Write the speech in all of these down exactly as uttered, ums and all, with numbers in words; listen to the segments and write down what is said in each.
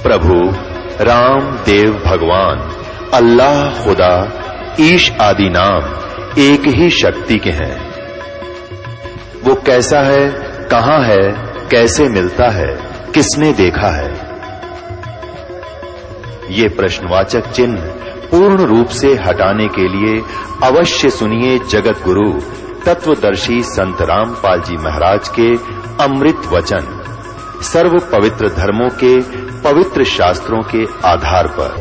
प्रभु राम देव भगवान अल्लाह खुदा ईश आदि नाम एक ही शक्ति के हैं। वो कैसा है, कहां है, कैसे मिलता है, किसने देखा है? ये प्रश्नवाचक चिन्ह पूर्ण रूप से हटाने के लिए अवश्य सुनिए जगत गुरु तत्वदर्शी संत रामपाल जी महाराज के अमृत वचन, सर्व पवित्र धर्मों के पवित्र शास्त्रों के आधार पर।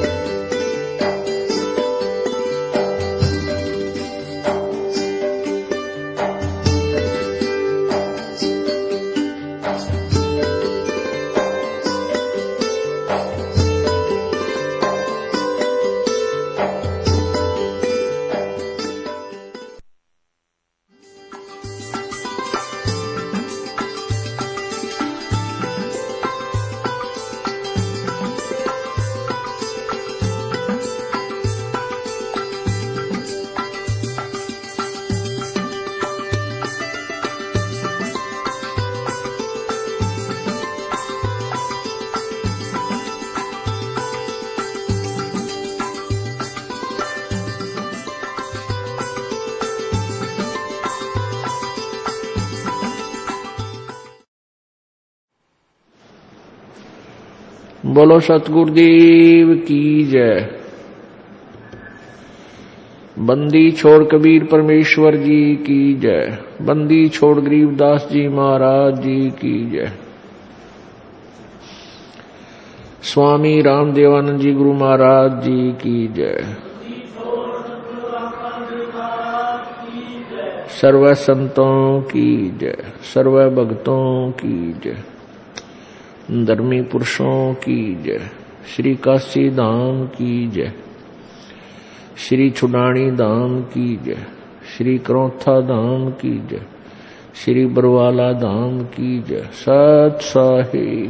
बोलो सतगुरुदेव की जय। बंदी छोड़ कबीर परमेश्वर जी की जय। बंदी छोड़ गरीबदास जी महाराज जी की जय। स्वामी रामदेवानंद जी गुरु महाराज जी की जय। सर्व संतों की जय, सर्व भक्तों की जय, धर्मी पुरुषों की जय। श्री काशी धाम की जय, श्री छुडानी धाम की जय, श्री करौथा धाम की जय, श्री बरवाला धाम की जय। सत साहिब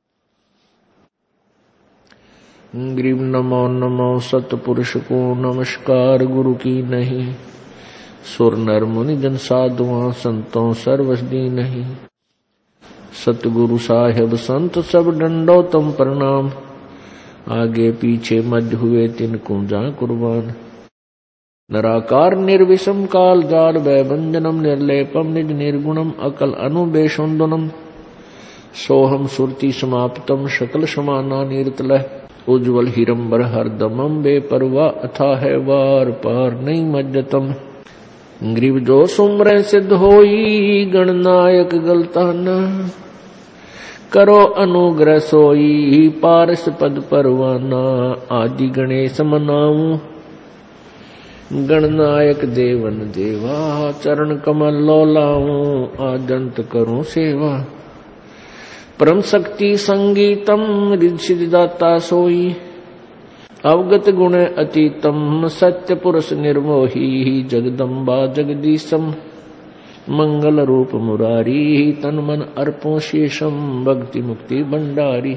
ग्रीव नमो नमो सतपुरुष को नमस्कार गुरु की नहीं। सुर नर मुनि जन साधुआं संतों सर्वस दी नहीं। सतगुरु साहेब संत सब डंडो तम प्रणाम। आगे पीछे मध्य हुए तिनको जा कुर्बान। नराकार निर्विषम काल जाल भयभंजनम निर्लेपम निज निर्गुणम अकल अनुबेशुंदनम। सोहम सुरति समाप्तम सकल समाना नीरतलह। उज्ज्वल हिरंबर हरदमम बेपरवा अथा है वार पार नहीं मज्जतम। ग्रीव जो सुमरे सिद्ध होई गणनायक गलताना। करो अनुग्रह सोई पारस पद परवाना। आदि गणेश मनाऊं गणनायक देवन देवा। चरण कमल लोलाऊं आदंत करूं सेवा। परम शक्ति संगीतम रिद्धिदाता सोई। अवगत गुण अतीतम सत्य पुरुष निर्मोही। जगदम्बा जगदीशम मंगल रूप मुरारी। तन मन अर्पो शेषम भक्ति मुक्ति भंडारी।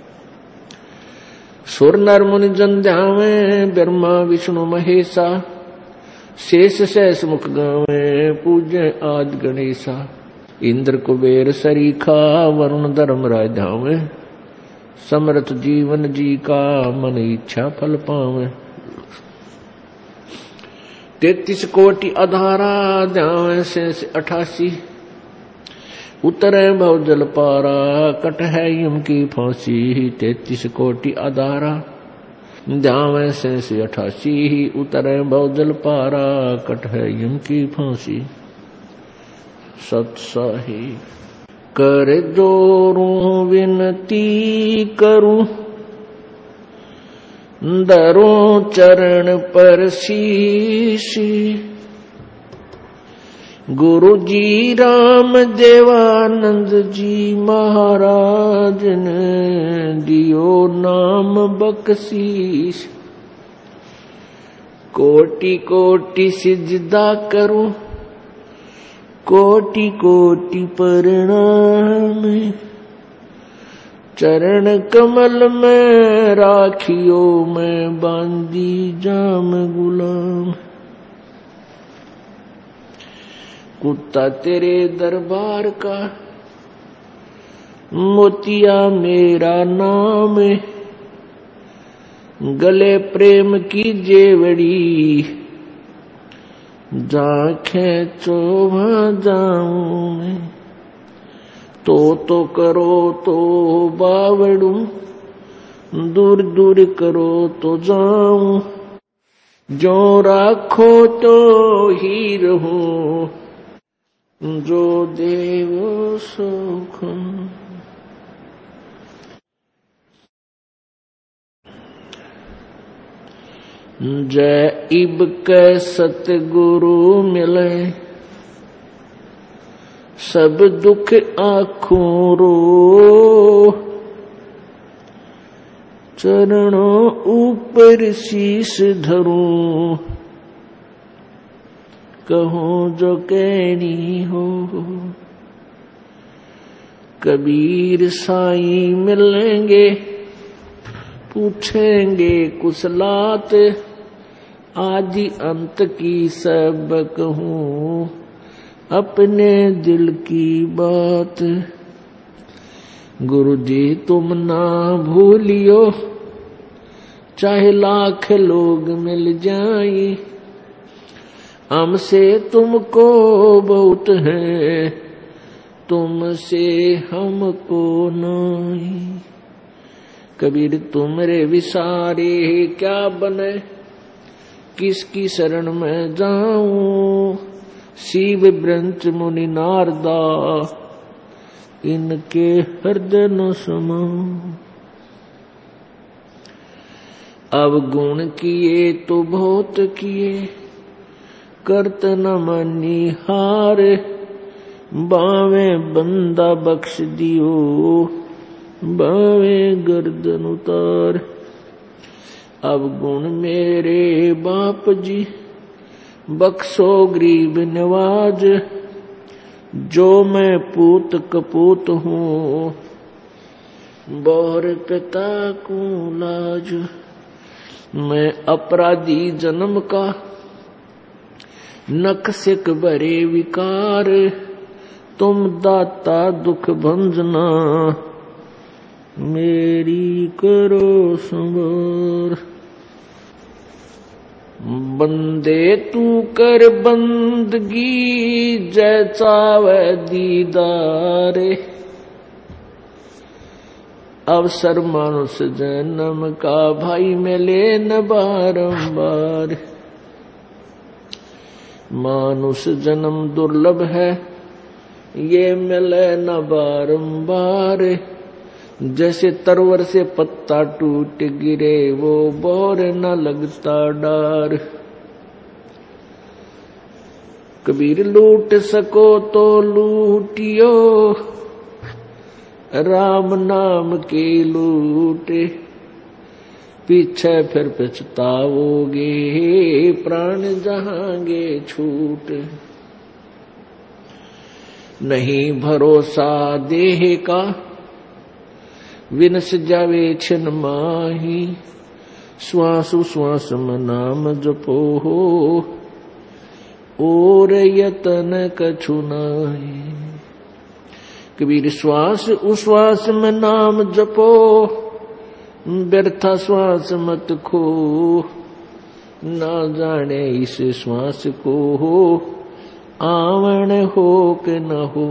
सुर नर मुनि जन ध्यावे ब्रह्मा विष्णु महेशा। शेष शेष मुख गावे पूज्य आदि गणेशा। इंद्र कुबेर सरीखा वरुण धर्म राय धावे। समर्थ जीवन जी का मन इच्छा फल पावे। तैतीस कोटि अधारा ध्यान शेष अठासी। उतरे भव जल पारा कट है यम की फांसी। तैतीस कोटि अधारा ध्यान शेष अठासी। उतरे भव जल पारा कट है यम की फांसी। सत साहिब कर जोरूं विनती करूं। दरों चरण पर शीश। गुरु जी राम देवानंद जी महाराज ने दियो नाम बख्शीश। कोटि कोटि सिजदा करूं कोटि कोटि प्रणाम। चरण कमल में राखियो मैं बांदी जाम गुलाम। कुत्ता तेरे दरबार का मोतिया मेरा नाम, गले प्रेम की जेवड़ी, जहाँ खेचो वहाँ जाऊं मैं। तो तो करो तो बावड़ू, दूर दूर करो तो जाऊं, जो राखो तो ही रहूं, जो देव सुख। जय इब के सतगुरु मिले, सब दुख आँखों रो, चरणों ऊपर शीश धरूं, कहूं जो कहनी हो। कबीर साईं मिलेंगे, पूछेंगे कुशलात, आदि अंत की सब कहूं, अपने दिल की बात। गुरु जी तुम ना भूलियो, चाहे लाख लोग मिल जाए, हमसे तुमको बहुत है, तुमसे हमको नहीं। कबीर तुमरे विसारे क्या बने, किसकी शरण में जाऊं, शिव ब्रंच मुनि नारदा, इनके हृदय न समाऊं। अब गुण किए तो बहुत किए, करत न मनी हार, बावे बंदा बख्श दियो, बावे गर्दन उतार। अब गुण मेरे बाप जी, बख्शो गरीब नवाज, जो मैं पूत कपूत हूँ, बौर पिता को लाज। मैं अपराधी जन्म का, नक्सिक भरे विकार, तुम दाता दुख भंजना, मेरी करो संभार। बंदे तू कर बंदगी, जय चावे दीदार, अवसर मानुष जन्म का, भाई मिले न बारंबार। मानुष जन्म दुर्लभ है, ये मिले न बारंबार। जैसे तरवर से पत्ता टूट गिरे, वो बोर न लगता डार। कबीर लूट सको तो लूटियो, राम नाम के लूटे, पीछे फिर पछताओगे, प्राण जहांगे छूट। नहीं भरोसा देह का, विनस जावे छिन माही, श्वास श्वास में नाम जपो हो, और यतन कछु नाही। कबीर श्वास उश्वास में नाम जपो, व्यर्था श्वास मत खो, ना जाने इस श्वास को हो, आवण हो के न हो।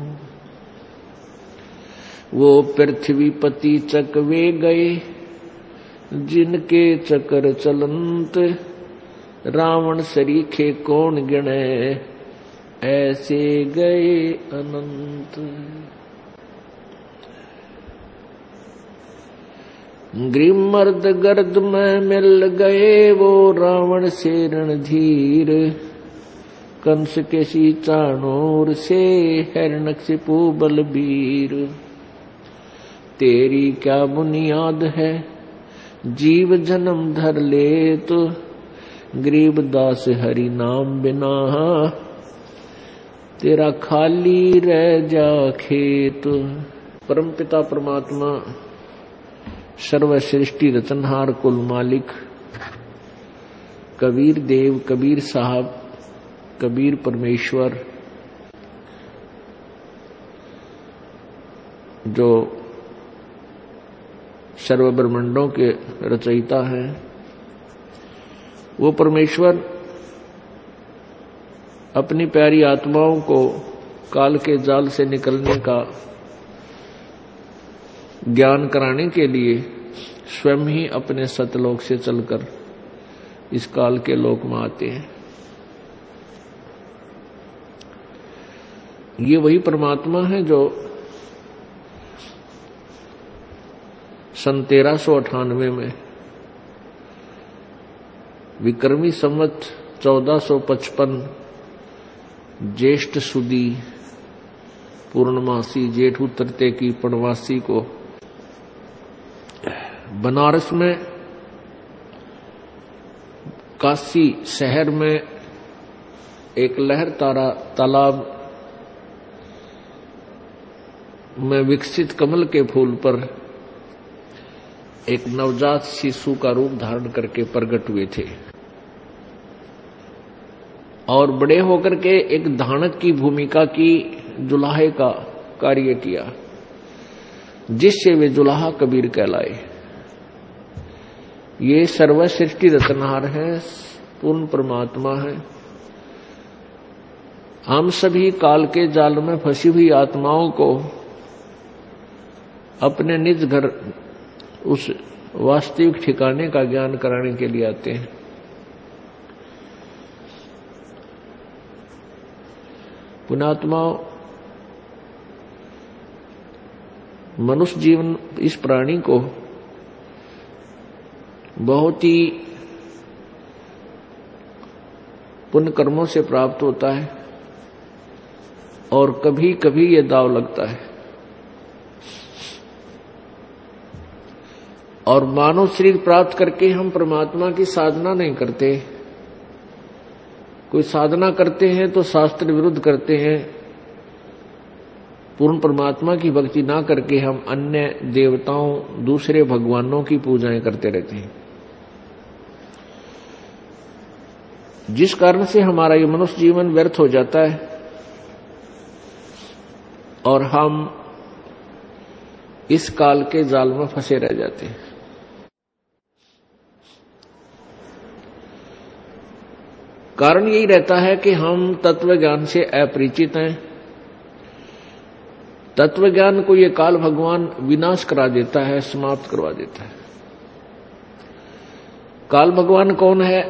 वो पृथ्वीपति चकवे गए, जिनके चकर चलंत, रावण सरीखे कौन गिने, ऐसे गए अनंत। ग्रीमर्द गर्द में मिल गए, वो रावण से रणधीर, कंस के सी चाणूर से, हिरण्यकशिपु बलबीर। तेरी क्या बुनियाद है, जीव जन्म धर ले तो, गरीबदास हरि नाम बिना, तेरा खाली रह जा खेत। परमपिता परमात्मा, सर्व सृष्टि रचनहार, कुल मालिक कबीर देव, कबीर साहब, कबीर परमेश्वर, जो सर्व ब्रह्मांडों के रचयिता हैं, वो परमेश्वर अपनी प्यारी आत्माओं को काल के जाल से निकलने का ज्ञान कराने के लिए स्वयं ही अपने सतलोक से चलकर इस काल के लोक में आते हैं। ये वही परमात्मा है जो सन तेरह सौ अठानवे में विक्रमी संवत चौदह सौ पचपन ज्येष्ठ सुदी पूर्णमासी जेठ उतरते की पूर्णवासी को बनारस में काशी शहर में एक लहर तारा तालाब में विकसित कमल के फूल पर एक नवजात शिशु का रूप धारण करके प्रकट हुए थे और बड़े होकर के एक धानक की भूमिका की जुलाहे का कार्य किया, जिससे वे जुलाहा कबीर कहलाए। ये सर्व सृष्टि रचनहार है, पूर्ण परमात्मा है। हम सभी काल के जाल में फंसी हुई आत्माओं को अपने निज घर उस वास्तविक ठिकाने का ज्ञान कराने के लिए आते हैं। पुण्यात्माओं, मनुष्य जीवन इस प्राणी को बहुत ही पुण्य कर्मों से प्राप्त होता है और कभी कभी ये दाव लगता है और मानव शरीर प्राप्त करके हम परमात्मा की साधना नहीं करते। कोई साधना करते हैं तो शास्त्र विरुद्ध करते हैं। पूर्ण परमात्मा की भक्ति ना करके हम अन्य देवताओं दूसरे भगवानों की पूजाएं करते रहते हैं, जिस कारण से हमारा ये मनुष्य जीवन व्यर्थ हो जाता है और हम इस काल के जाल में फंसे रह जाते हैं। कारण यही रहता है कि हम तत्व ज्ञान से अपरिचित हैं। तत्व ज्ञान को ये काल भगवान विनाश करा देता है, समाप्त करवा देता है। काल भगवान कौन है?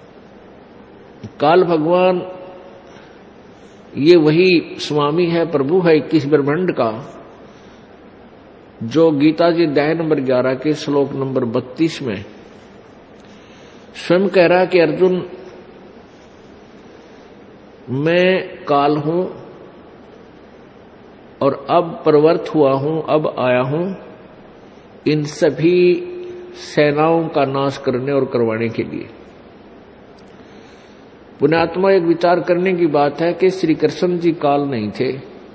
काल भगवान ये वही स्वामी है, प्रभु है इक्कीस ब्रह्मांड का, जो गीता जी अध्याय नंबर ग्यारह के श्लोक नंबर बत्तीस में स्वयं कह रहा कि अर्जुन, मैं काल हूं और अब प्रवृत्त हुआ हूं, अब आया हूं इन सभी सेनाओं का नाश करने और करवाने के लिए। पुण्यात्मा, एक विचार करने की बात है कि श्री कृष्ण जी काल नहीं थे।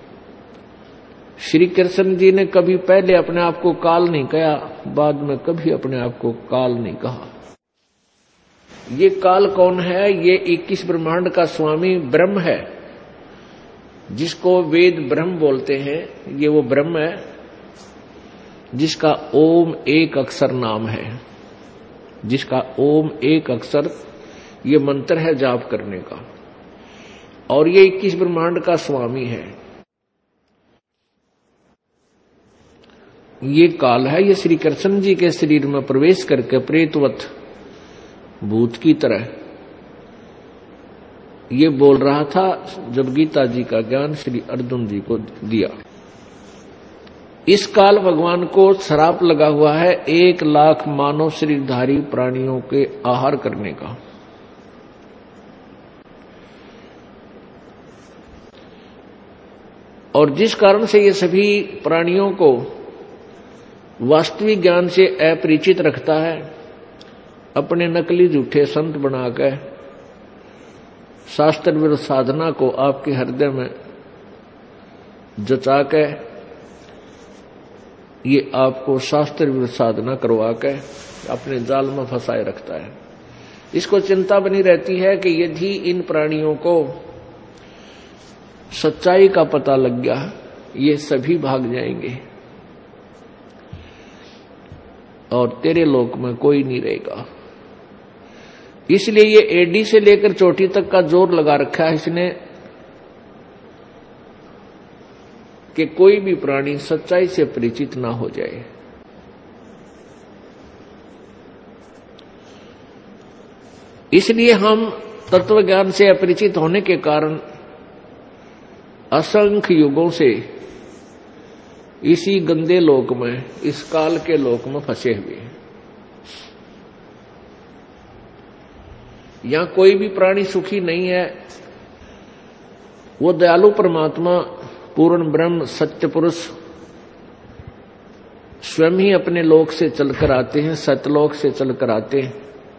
श्री कृष्ण जी ने कभी पहले अपने आप को काल नहीं कहा, बाद में कभी अपने आप को काल नहीं कहा। ये काल कौन है? ये इक्कीस ब्रह्मांड का स्वामी ब्रह्म है, जिसको वेद ब्रह्म बोलते हैं। ये वो ब्रह्म है जिसका ओम एक अक्षर नाम है, जिसका ओम एक अक्षर ये मंत्र है जाप करने का, और ये इक्कीस ब्रह्मांड का स्वामी है। ये काल है, ये श्री कृष्ण जी के शरीर में प्रवेश करके प्रेतवत भूत की तरह ये बोल रहा था जब गीता जी का ज्ञान श्री अर्जुन जी को दिया। इस काल भगवान को श्राप लगा हुआ है एक लाख मानव शरीरधारी प्राणियों के आहार करने का। और जिस कारण से ये सभी प्राणियों को वास्तविक ज्ञान से अपरिचित रखता है, अपने नकली झूठे संत बनाकर शास्त्र विरुद्ध साधना को आपके हृदय में जचा के ये आपको शास्त्र विरुद्ध साधना करवा के अपने जाल में फंसाए रखता है। इसको चिंता बनी रहती है कि यदि इन प्राणियों को सच्चाई का पता लग गया, ये सभी भाग जाएंगे, और तेरे लोक में कोई नहीं रहेगा। इसलिए ये एडी से लेकर चोटी तक का जोर लगा रखा है इसने कि कोई भी प्राणी सच्चाई से परिचित ना हो जाए। इसलिए हम तत्व ज्ञान से अपरिचित होने के कारण असंख्य युगों से इसी गंदे लोक में, इस काल के लोक में फंसे हुए हैं। यहां कोई भी प्राणी सुखी नहीं है। वो दयालु परमात्मा, पूर्ण ब्रह्म, सत्य पुरुष स्वयं ही अपने लोक से चलकर आते हैं, सतलोक से चलकर आते हैं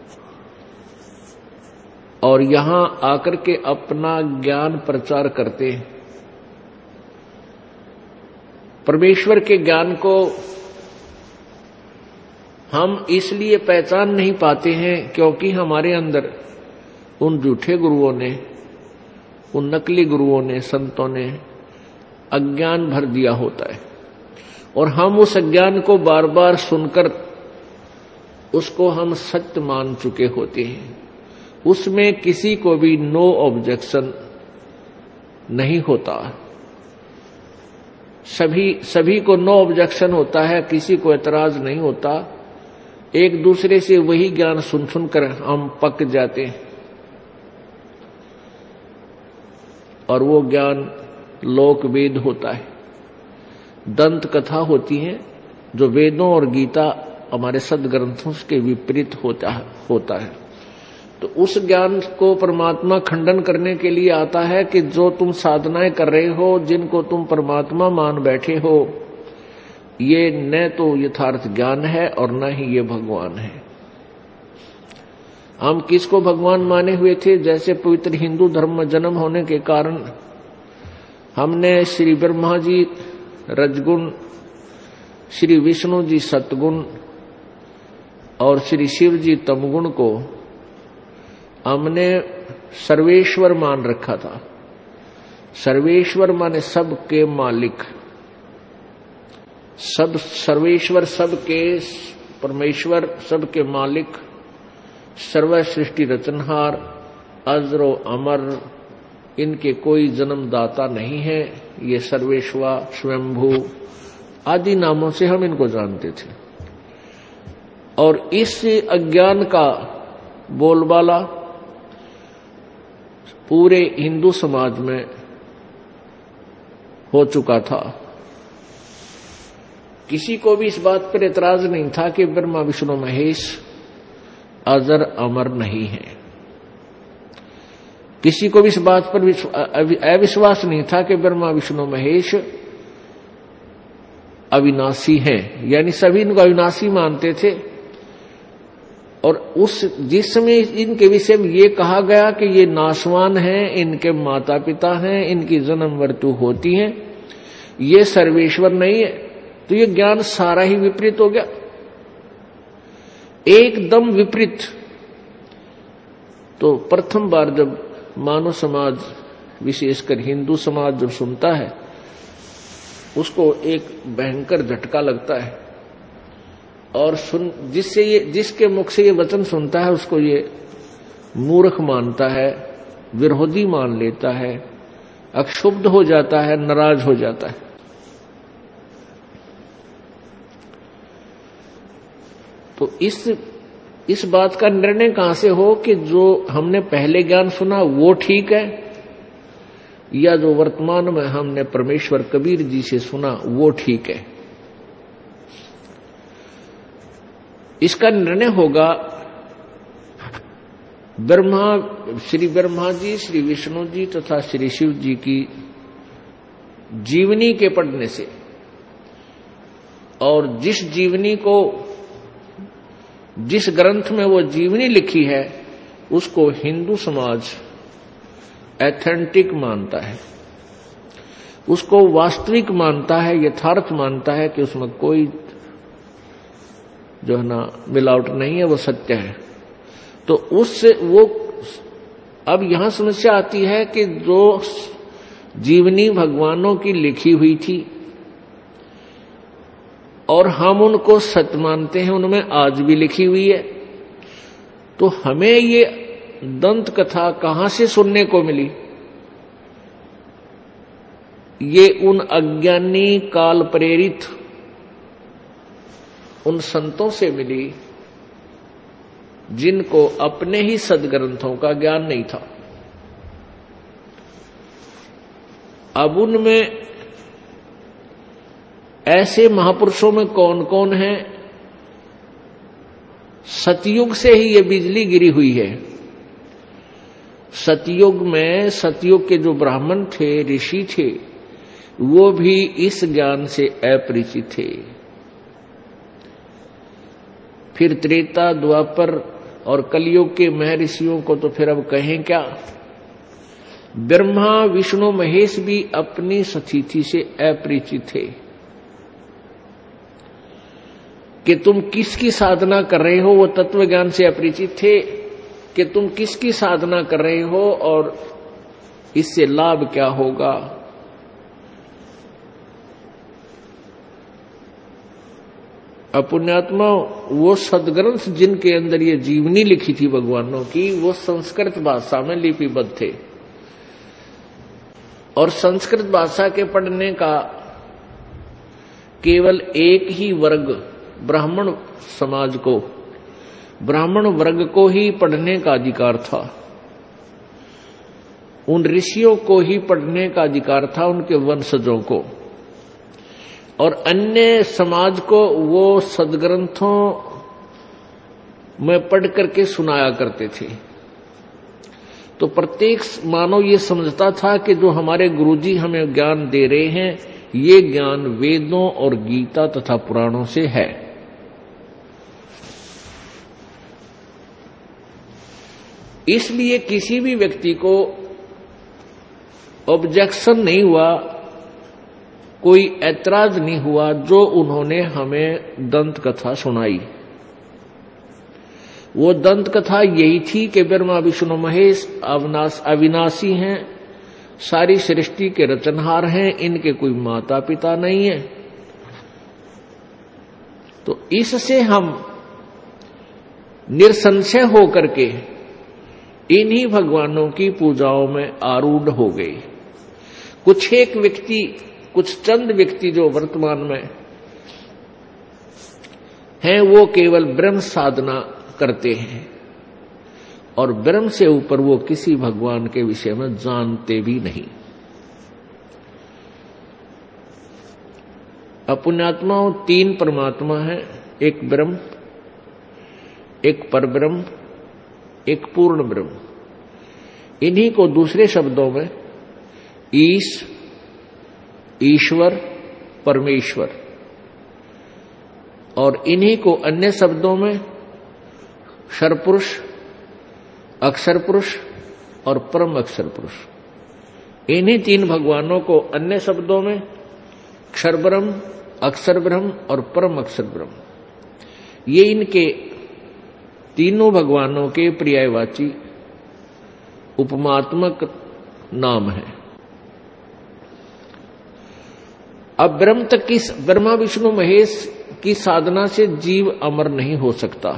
और यहां आकर के अपना ज्ञान प्रचार करते हैं। परमेश्वर के ज्ञान को हम इसलिए पहचान नहीं पाते हैं क्योंकि हमारे अंदर उन झूठे गुरुओं ने, उन नकली गुरुओं ने, संतों ने अज्ञान भर दिया होता है और हम उस अज्ञान को बार बार सुनकर उसको हम सत्य मान चुके होते हैं। उसमें किसी को भी नो ऑब्जेक्शन नहीं होता। सभी सभी को नो ऑब्जेक्शन होता है, किसी को एतराज नहीं होता। एक दूसरे से वही ज्ञान सुन सुनकर हम पक जाते हैं और वो ज्ञान लोक वेद होता है, दंत कथा होती है जो वेदों और गीता हमारे सदग्रंथों के विपरीत होता है होता है। तो उस ज्ञान को परमात्मा खंडन करने के लिए आता है कि जो तुम साधनाएं कर रहे हो, जिनको तुम परमात्मा मान बैठे हो, ये न तो यथार्थ ज्ञान है और न ही ये भगवान है। हम किसको भगवान माने हुए थे? जैसे पवित्र हिंदू धर्म में जन्म होने के कारण हमने श्री ब्रह्मा जी रजगुण, श्री विष्णु जी सतगुण और श्री शिव जी तमगुण को हमने सर्वेश्वर मान रखा था। सर्वेश्वर माने सबके मालिक, सब सर्वेश्वर, सबके परमेश्वर, सबके मालिक, सर्व सृष्टि रचनहार, अजरो अमर, इनके कोई जन्मदाता नहीं है। ये सर्वेश्वर, स्वयंभू आदि नामों से हम इनको जानते थे। और इस अज्ञान का बोलबाला पूरे हिंदू समाज में हो चुका था। किसी को भी इस बात पर एतराज नहीं था कि ब्रह्मा विष्णु महेश अजर अमर नहीं है। किसी को भी इस बात पर अविश्वास नहीं था कि ब्रह्मा विष्णु महेश अविनाशी हैं, यानी सभी इनको अविनाशी मानते थे। और उस जिस समय इनके विषय में ये कहा गया कि ये नाशवान हैं, इनके माता पिता हैं, इनकी जन्म मृत्यु होती है, ये सर्वेश्वर नहीं है, तो ये ज्ञान सारा ही विपरीत हो गया, एकदम विपरीत। तो प्रथम बार जब मानव समाज, विशेषकर हिंदू समाज जब सुनता है, उसको एक भयंकर झटका लगता है और सुन जिससे ये जिसके मुख से ये वचन सुनता है उसको ये मूर्ख मानता है, विरोधी मान लेता है, अक्षुब्ध हो जाता है, नाराज हो जाता है। तो इस इस बात का निर्णय कहां से हो कि जो हमने पहले ज्ञान सुना वो ठीक है, या जो वर्तमान में हमने परमेश्वर कबीर जी से सुना वो ठीक है? इसका निर्णय होगा ब्रह्मा, श्री ब्रह्मा जी, श्री विष्णु जी तथा श्री शिव जी की जीवनी के पढ़ने से। और जिस जीवनी को, जिस ग्रंथ में वो जीवनी लिखी है, उसको हिंदू समाज एथेंटिक मानता है, उसको वास्तविक मानता है, यथार्थ मानता है कि उसमें कोई जो है ना मिलावट नहीं है, वो सत्य है। तो उससे वो अब यहां समस्या आती है कि जो जीवनी भगवानों की लिखी हुई थी, और हम उनको सत्य मानते हैं, उनमें आज भी लिखी हुई है। तो हमें ये दंत कथा कहां से सुनने को मिली? ये उन अज्ञानी काल प्रेरित उन संतों से मिली जिनको अपने ही सदग्रंथों का ज्ञान नहीं था। अब उनमें ऐसे महापुरुषों में कौन कौन है? सतयुग से ही ये बिजली गिरी हुई है। सतयुग में सतयुग के जो ब्राह्मण थे, ऋषि थे, वो भी इस ज्ञान से अपरिचित थे। फिर त्रेता, द्वापर और कलयुग के महर्षियों को तो फिर अब कहें क्या। ब्रह्मा, विष्णु, महेश भी अपनी स्थिति से अपरिचित थे कि तुम किसकी साधना कर रहे हो, वो तत्व ज्ञान से अपरिचित थे कि तुम किसकी साधना कर रहे हो और इससे लाभ क्या होगा। अपुण्यात्मा, वो सदग्रंथ जिनके अंदर ये जीवनी लिखी थी भगवानों की, वो संस्कृत भाषा में लिपिबद्ध थे। और संस्कृत भाषा के पढ़ने का केवल एक ही वर्ग, ब्राह्मण समाज को, ब्राह्मण वर्ग को ही पढ़ने का अधिकार था। उन ऋषियों को ही पढ़ने का अधिकार था, उनके वंशजों को। और अन्य समाज को वो सदग्रंथों में पढ़ करके सुनाया करते थे। तो प्रत्येक मानव ये समझता था कि जो हमारे गुरुजी हमें ज्ञान दे रहे हैं, ये ज्ञान वेदों और गीता तथा पुराणों से है। इसलिए किसी भी व्यक्ति को ऑब्जेक्शन नहीं हुआ, कोई ऐतराज नहीं हुआ जो उन्होंने हमें दंत कथा सुनाई। वो दंत कथा यही थी कि ब्रह्मा, विष्णु, महेश अविनाश अविनाशी हैं, सारी सृष्टि के रचनहार हैं, इनके कोई माता पिता नहीं है। तो इससे हम निसंशय होकर के इन्हीं भगवानों की पूजाओं में आरूढ़ हो गए। कुछ एक व्यक्ति, कुछ चंद व्यक्ति जो वर्तमान में हैं, वो केवल ब्रह्म साधना करते हैं और ब्रह्म से ऊपर वो किसी भगवान के विषय में जानते भी नहीं। अपुण्यात्माओं, तीन परमात्मा है, एक ब्रह्म, एक परब्रह्म, एक पूर्ण ब्रह्म। इन्हीं को दूसरे शब्दों में ईश, ईश्वर, परमेश्वर, और इन्हीं को अन्य शब्दों में क्षर पुरुष, अक्षर पुरुष और परम अक्षर पुरुष, इन्हीं तीन भगवानों को अन्य शब्दों में क्षर ब्रह्म, अक्षर ब्रह्म और परम अक्षर ब्रह्म, ये इनके तीनों भगवानों के पर्यायवाची उपमात्मक नाम है। अब ब्रह्म तक की, ब्रह्मा, विष्णु, महेश की साधना से जीव अमर नहीं हो सकता।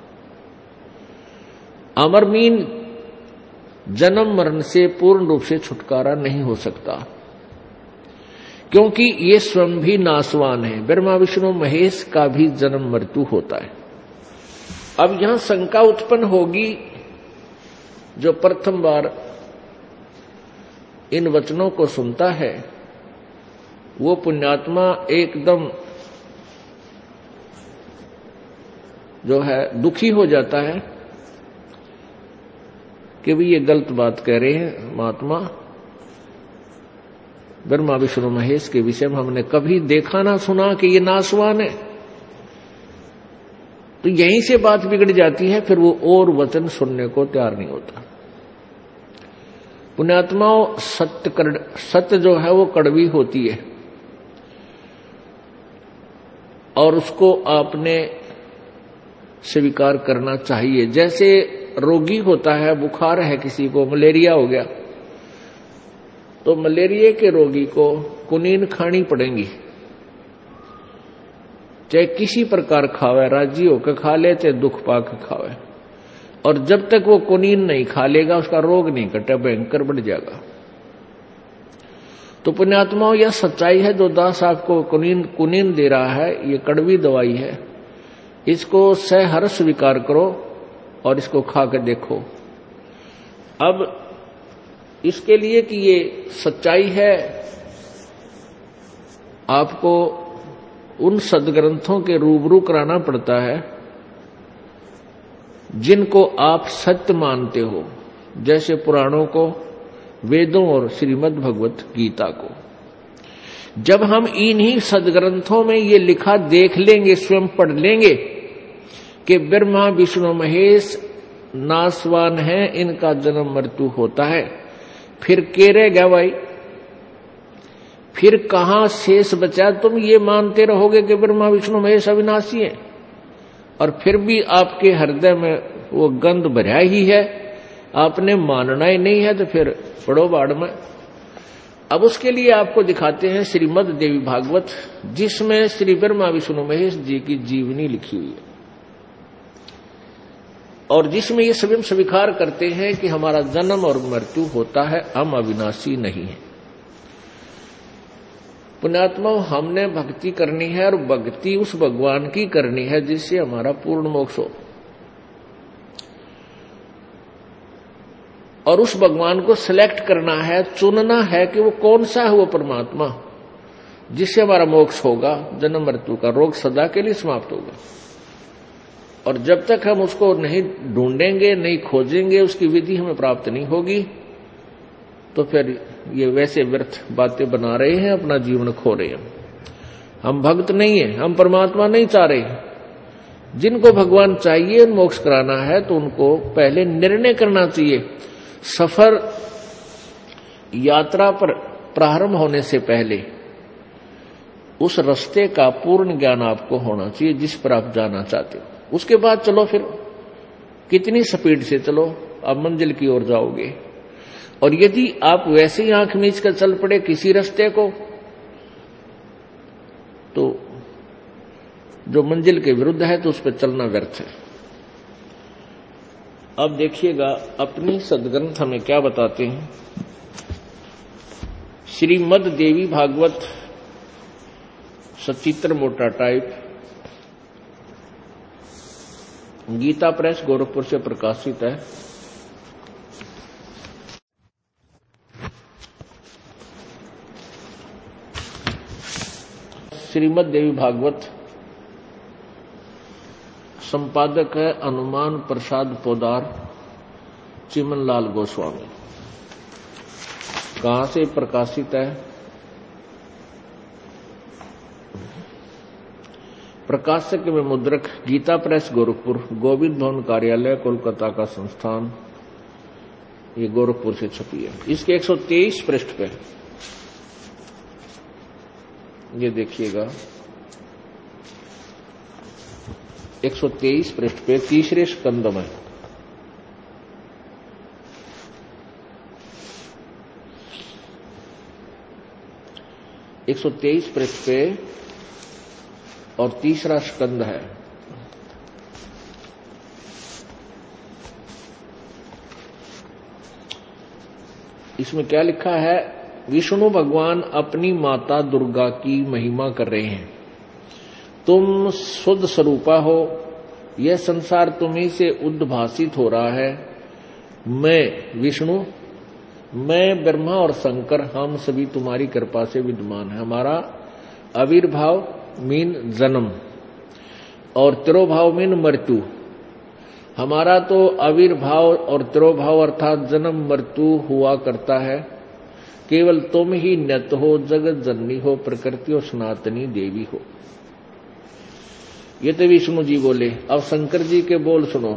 अमर मीन जन्म मरण से पूर्ण रूप से छुटकारा नहीं हो सकता, क्योंकि ये स्वयं भी नाशवान है। ब्रह्मा, विष्णु, महेश का भी जन्म मृत्यु होता है। अब यहां शंका उत्पन्न होगी, जो प्रथम बार इन वचनों को सुनता है वो पुण्यात्मा एकदम जो है दुखी हो जाता है कि भी ये गलत बात कह रहे हैं महात्मा। ब्रह्मा, विष्णु, महेश के विषय में हमने कभी देखा ना सुना कि ये नाशवान है। तो यहीं से बात बिगड़ जाती है, फिर वो और वचन सुनने को तैयार नहीं होता। पुण्यात्माओं, सत्य कड़, सत्य जो है वो कड़वी होती है और उसको आपने स्वीकार करना चाहिए। जैसे रोगी होता है, बुखार है, किसी को मलेरिया हो गया, तो मलेरिया के रोगी को कुनीन खानी पड़ेगी, चाहे किसी प्रकार खावे, राजी होकर खा ले, चाहे दुख पाकर खावे, और जब तक वो कुनीन नहीं खा लेगा उसका रोग नहीं कटे, भयंकर बढ़ जाएगा। तो पुण्यात्माओं, यह सच्चाई है जो दास आपको कुनीन कुनीन दे रहा है, ये कड़वी दवाई है, इसको सहर्ष स्वीकार करो और इसको खा के देखो। अब इसके लिए कि ये सच्चाई है, आपको उन सदग्रंथों के रूबरू कराना पड़ता है जिनको आप सत्य मानते हो, जैसे पुराणों को, वेदों और श्रीमद् भगवत गीता को। जब हम इन्हीं सदग्रंथों में ये लिखा देख लेंगे, स्वयं पढ़ लेंगे कि ब्रह्मा विष्णु महेश नासवान है, इनका जन्म मृत्यु होता है, फिर के रह गया भाई, फिर कहां शेष बचा? तुम ये मानते रहोगे कि ब्रह्मा विष्णु महेश अविनाशी है, और फिर भी आपके हृदय में वो गंध भरा ही है, आपने मानना ही नहीं है, तो फिर पड़ो बाढ़ में। अब उसके लिए आपको दिखाते हैं श्रीमद् देवी भागवत, जिसमें श्री ब्रह्मा विष्णु महेश जी की जीवनी लिखी हुई है, और जिसमें ये स्वयं स्वीकार करते हैं कि हमारा जन्म और मृत्यु होता है, हम अविनाशी नहीं है। पुण्यात्मा, हमने भक्ति करनी है, और भक्ति उस भगवान की करनी है जिससे हमारा पूर्ण मोक्ष हो, और उस भगवान को सिलेक्ट करना है, चुनना है कि वो कौन सा है वो परमात्मा जिससे हमारा मोक्ष होगा, जन्म मृत्यु का रोग सदा के लिए समाप्त होगा। और जब तक हम उसको नहीं ढूंढेंगे, नहीं खोजेंगे, उसकी विधि हमें प्राप्त नहीं होगी, तो फिर ये वैसे व्यर्थ बातें बना रहे हैं, अपना जीवन खो रहे हैं। हम भक्त नहीं है, हम परमात्मा नहीं चाह रहे। जिनको भगवान चाहिए, मोक्ष कराना है, तो उनको पहले निर्णय करना चाहिए। सफर यात्रा पर प्रारंभ होने से पहले उस रास्ते का पूर्ण ज्ञान आपको होना चाहिए जिस पर आप जाना चाहते हो। उसके बाद चलो, फिर कितनी स्पीड से चलो, आप मंजिल की ओर जाओगे। और यदि आप वैसे ही आंख मीच कर चल पड़े किसी रास्ते को, तो जो मंजिल के विरुद्ध है, तो उस पर चलना व्यर्थ है। अब देखिएगा अपनी सदग्रंथ हमें क्या बताते हैं। श्रीमद् देवी भागवत सचित्र मोटा टाइप, गीता प्रेस गोरखपुर से प्रकाशित है। श्रीमद् देवी भागवत, संपादक है हनुमान प्रसाद पोदार, चिमनलाल गोस्वामी। कहां से प्रकाशित है? प्रकाशक में मुद्रक गीता प्रेस गोरखपुर, गोविंद भवन कार्यालय कोलकाता का संस्थान, ये गोरखपुर से छपी है। इसके एक सौ तेईस पृष्ठ पे ये देखिएगा, एक सौ तेईस पृष्ठ पे तीसरे स्कंद में एक सौ तेईस पृष्ठ पे और तीसरा स्कंद है। इसमें क्या लिखा है? विष्णु भगवान अपनी माता दुर्गा की महिमा कर रहे हैं। तुम शुद्ध स्वरूपा हो, यह संसार तुम्ही से उद्भासित हो रहा है। मैं विष्णु, मैं ब्रह्मा और शंकर, हम सभी तुम्हारी कृपा से विद्यमान है। हमारा आविर्भाव मीन जन्म और तिरोभाव मीन मृत्यु। हमारा तो आविर्भाव और तिरोभाव अर्थात जन्म मृत्यु हुआ करता है। केवल तुम ही नित्य हो, जगत जननी हो, प्रकृति और सनातनी देवी हो। ये तो विष्णु जी बोले। अब शंकर जी के बोल सुनो।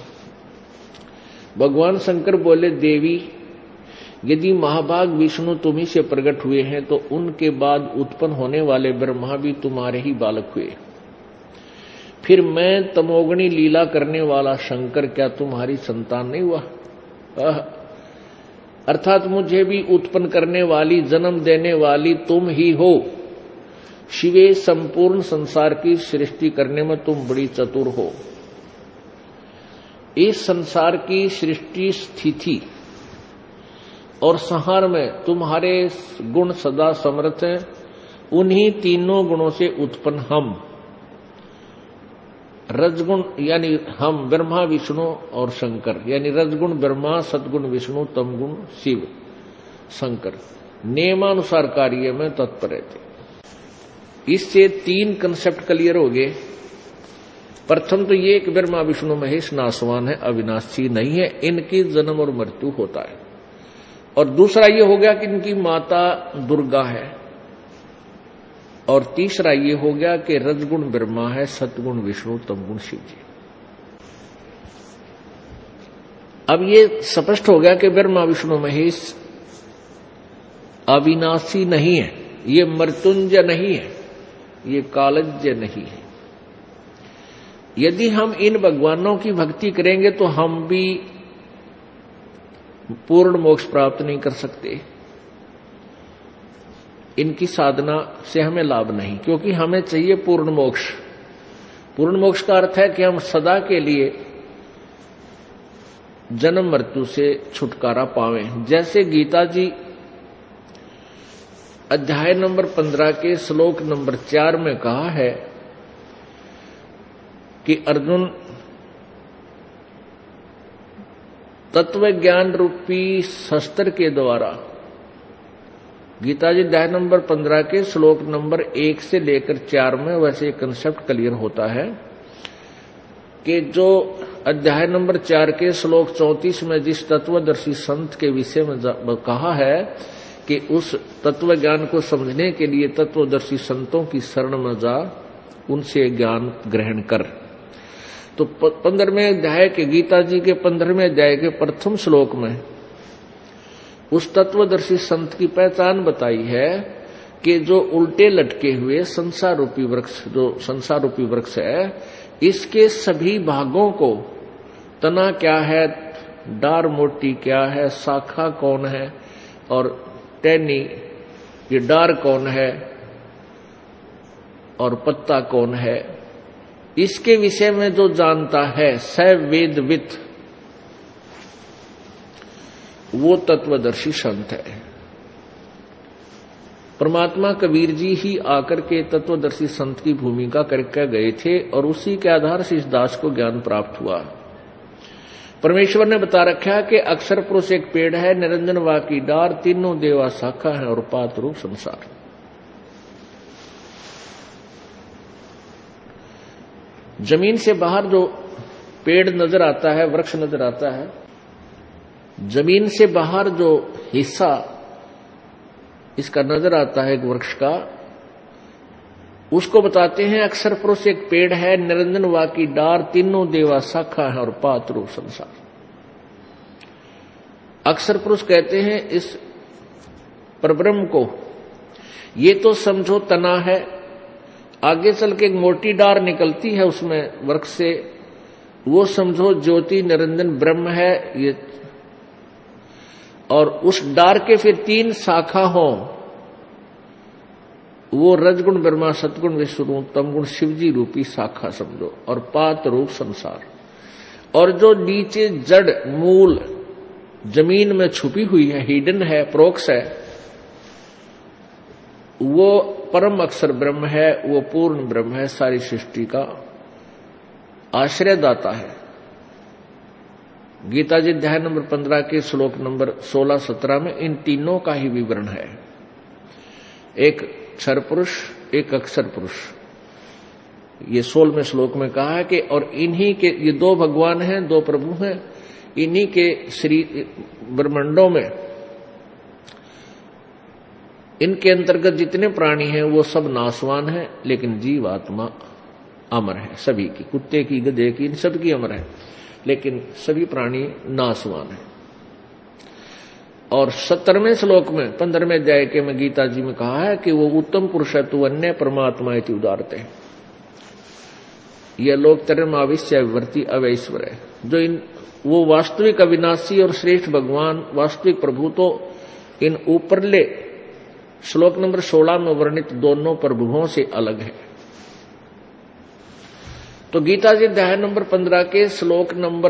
भगवान शंकर बोले, देवी, यदि महाभाग विष्णु तुम्ही से प्रकट हुए हैं तो उनके बाद उत्पन्न होने वाले ब्रह्मा भी तुम्हारे ही बालक हुए। फिर मैं तमोगणी लीला करने वाला शंकर क्या तुम्हारी संतान नहीं हुआ? अर्थात मुझे भी उत्पन्न करने वाली, जन्म देने वाली तुम ही हो। शिवे संपूर्ण संसार की सृष्टि करने में तुम बड़ी चतुर हो। इस संसार की सृष्टि, स्थिति और संहार में तुम्हारे गुण सदा समर्थ हैं। उन्हीं तीनों गुणों से उत्पन्न हम, रजगुण यानी हम ब्रह्मा विष्णु और शंकर, यानी रजगुण ब्रह्मा, सतगुण विष्णु, तमगुण शिव शंकर, नियमानुसार कार्य में तत्पर रहते। इससे तीन कंसेप्ट क्लियर हो गए। प्रथम तो ये कि ब्रह्मा विष्णु महेश नासवान है, अविनाशी नहीं है, इनकी जन्म और मृत्यु होता है। और दूसरा ये हो गया कि इनकी माता दुर्गा है। और तीसरा ये हो गया कि रजगुण ब्रह्मा है, सतगुण विष्णु, तमगुण शिव जी। अब ये स्पष्ट हो गया कि ब्रह्मा विष्णु महेश अविनाशी नहीं है, ये मृत्युंजय नहीं है, ये कालज्ञ नहीं है। यदि हम इन भगवानों की भक्ति करेंगे तो हम भी पूर्ण मोक्ष प्राप्त नहीं कर सकते। इनकी साधना से हमें लाभ नहीं, क्योंकि हमें चाहिए पूर्ण मोक्ष। पूर्ण मोक्ष का अर्थ है कि हम सदा के लिए जन्म मृत्यु से छुटकारा पावें। जैसे गीता जी अध्याय नंबर पंद्रह के श्लोक नंबर चार में कहा है कि अर्जुन तत्व ज्ञान रूपी शस्त्र के द्वारा, गीता जी अध्याय नंबर पंद्रह के श्लोक नंबर एक से लेकर चार में वैसे कंसेप्ट क्लियर होता है कि जो अध्याय नंबर चार के श्लोक चौंतीस में जिस तत्वदर्शी संत के विषय में कहा है कि उस तत्व ज्ञान को समझने के लिए तत्वदर्शी संतों की शरण में जा, उनसे ज्ञान ग्रहण कर। तो पंद्रहवें अध्याय के गीता जी के पंद्रहवें अध्याय के प्रथम श्लोक में उस तत्वदर्शी संत की पहचान बताई है कि जो उल्टे लटके हुए संसार रूपी वृक्ष, जो संसार रूपी वृक्ष है, इसके सभी भागों को, तना क्या है, डार मोटी क्या है, शाखा कौन है और टहनी ये डार कौन है और पत्ता कौन है, इसके विषय में जो जानता है स वेदवित, वो तत्वदर्शी संत है। परमात्मा कबीर जी ही आकर के तत्वदर्शी संत की भूमिका करके गए थे और उसी के आधार से इस दास को ज्ञान प्राप्त हुआ। परमेश्वर ने बता रखा कि अक्षर पुरुष एक पेड़ है, निरंजन वा की डार, तीनों देवा शाखा है और पात रूप संसार। जमीन से बाहर जो पेड़ नजर आता है, वृक्ष नजर आता है, जमीन से बाहर जो हिस्सा इसका नजर आता है एक वृक्ष का, उसको बताते हैं अक्षर पुरुष एक पेड़ है, निरंजन वा की डार, तीनों देवा शाखा है और पात रूप संसार। अक्षर पुरुष कहते हैं इस परब्रह्म को। ये तो समझो तना है, आगे चल के एक मोटी डार निकलती है उसमें वृक्ष से, वो समझो ज्योति निरंजन ब्रह्म है ये। और उस डार के फिर तीन शाखा हों, वो रजगुण ब्रह्मा, सतगुण विष्णु, तमगुण शिवजी रूपी शाखा समझो, और पात रूप संसार। और जो नीचे जड़ मूल जमीन में छुपी हुई है, हिडन है, प्रोक्स है, वो परम अक्षर ब्रह्म है, वो पूर्ण ब्रह्म है, सारी सृष्टि का आश्रयदाता है। गीता जी अध्याय नंबर पंद्रह के श्लोक नंबर सोलह सत्रह में इन तीनों का ही विवरण है। एक क्षर पुरुष, एक अक्षर पुरुष, ये सोलहवें श्लोक में कहा है कि और इन्हीं के, ये दो भगवान हैं, दो प्रभु हैं, इन्हीं के श्री ब्रह्मांडों में इनके अंतर्गत जितने प्राणी हैं वो सब नाशवान हैं, लेकिन जीव आत्मा अमर है सभी की, कुत्ते की, गधे की, इन सबकी अमर है, लेकिन सभी प्राणी नाशवान हैं। और सत्तरवें श्लोक में पंद्रहवें अध्याय के में गीता जी में कहा है कि वो उत्तम पुरुष है तू अन्य परमात्मा इति उदारते हैं। यह लोक तरम आविश्य विवर्ती अवैश्वर है। जो इन वो वास्तविक अविनाशी और श्रेष्ठ भगवान, वास्तविक प्रभु तो इन ऊपरले श्लोक नंबर सोलह में वर्णित दोनों प्रभुओं से अलग है। तो गीता जी अध्याय नंबर पंद्रह के श्लोक नंबर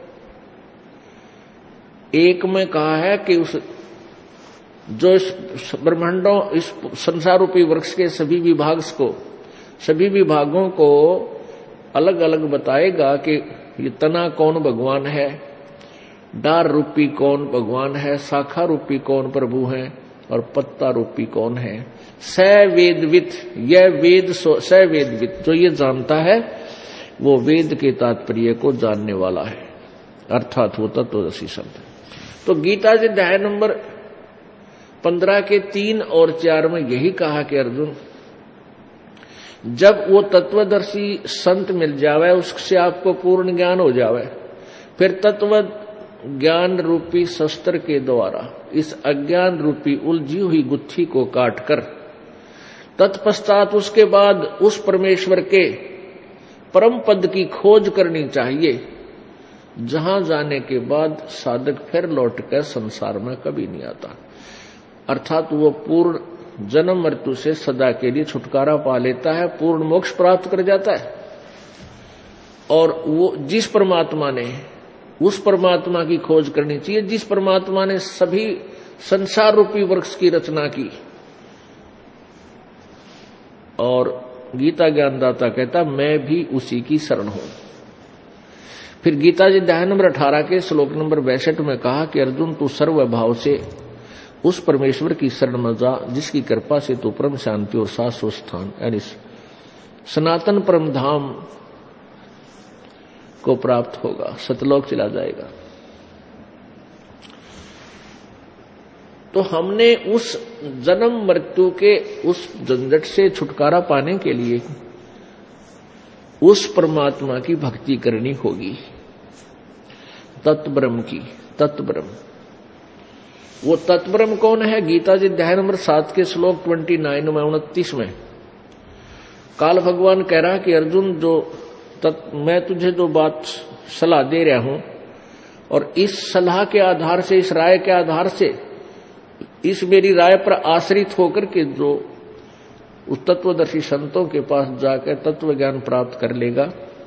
एक में कहा है कि उस जो इस ब्रह्मांडों इस संसार रूपी वृक्ष के सभी विभाग को सभी विभागों को अलग अलग बताएगा कि ये तना कौन भगवान है, डार रूपी कौन भगवान है, शाखा रूपी कौन प्रभु है और पत्ता रूपी कौन है। स वेदवित, यह वेद स वेदवित, जो ये जानता है वो वेद के तात्पर्य को जानने वाला है, अर्थात वो तत्वदर्शी शब्द। तो गीता जी अध्याय नंबर पंद्रह के तीन और चार में यही कहा कि अर्जुन, जब वो तत्वदर्शी संत मिल जावे, उससे आपको पूर्ण ज्ञान हो जावे, फिर तत्व ज्ञान रूपी शस्त्र के द्वारा इस अज्ञान रूपी उलझी हुई गुत्थी को काटकर तत्पश्चात उसके बाद उस परमेश्वर के परम पद की खोज करनी चाहिए, जहां जाने के बाद साधक फिर लौटकर संसार में कभी नहीं आता। अर्थात वो पूर्ण जन्म मृत्यु से सदा के लिए छुटकारा पा लेता है, पूर्ण मोक्ष प्राप्त कर जाता है। और वो जिस परमात्मा ने, उस परमात्मा की खोज करनी चाहिए जिस परमात्मा ने सभी संसार रूपी वृक्ष की रचना की। और गीता ज्ञानदाता कहता मैं भी उसी की शरण हूं। फिर गीता जी अध्याय नंबर अठारह के श्लोक नंबर बैसठ में कहा कि अर्जुन, तू सर्वभाव से उस परमेश्वर की शरण में जा जिसकी कृपा से तू परम शांति और शाश्वत स्थान यानी सनातन परम धाम को प्राप्त होगा, सतलोक चला जाएगा। तो हमने उस जन्म मृत्यु के उस झंझट से छुटकारा पाने के लिए उस परमात्मा की भक्ति करनी होगी, तत्ब्रह्म की। तत्ब्रह्म, वो तत्ब्रह्म कौन है? गीता जी अध्याय नंबर सात के श्लोक ट्वेंटी नाइन में उनतीस में काल भगवान कह रहा कि अर्जुन, जो तत्, मैं तुझे जो बात सलाह दे रहा हूं और इस सलाह के आधार से, इस राय के आधार से, इस मेरी राय पर आश्रित होकर के जो उस तत्वदर्शी संतों के पास जाकर तत्व ज्ञान प्राप्त कर लेगा,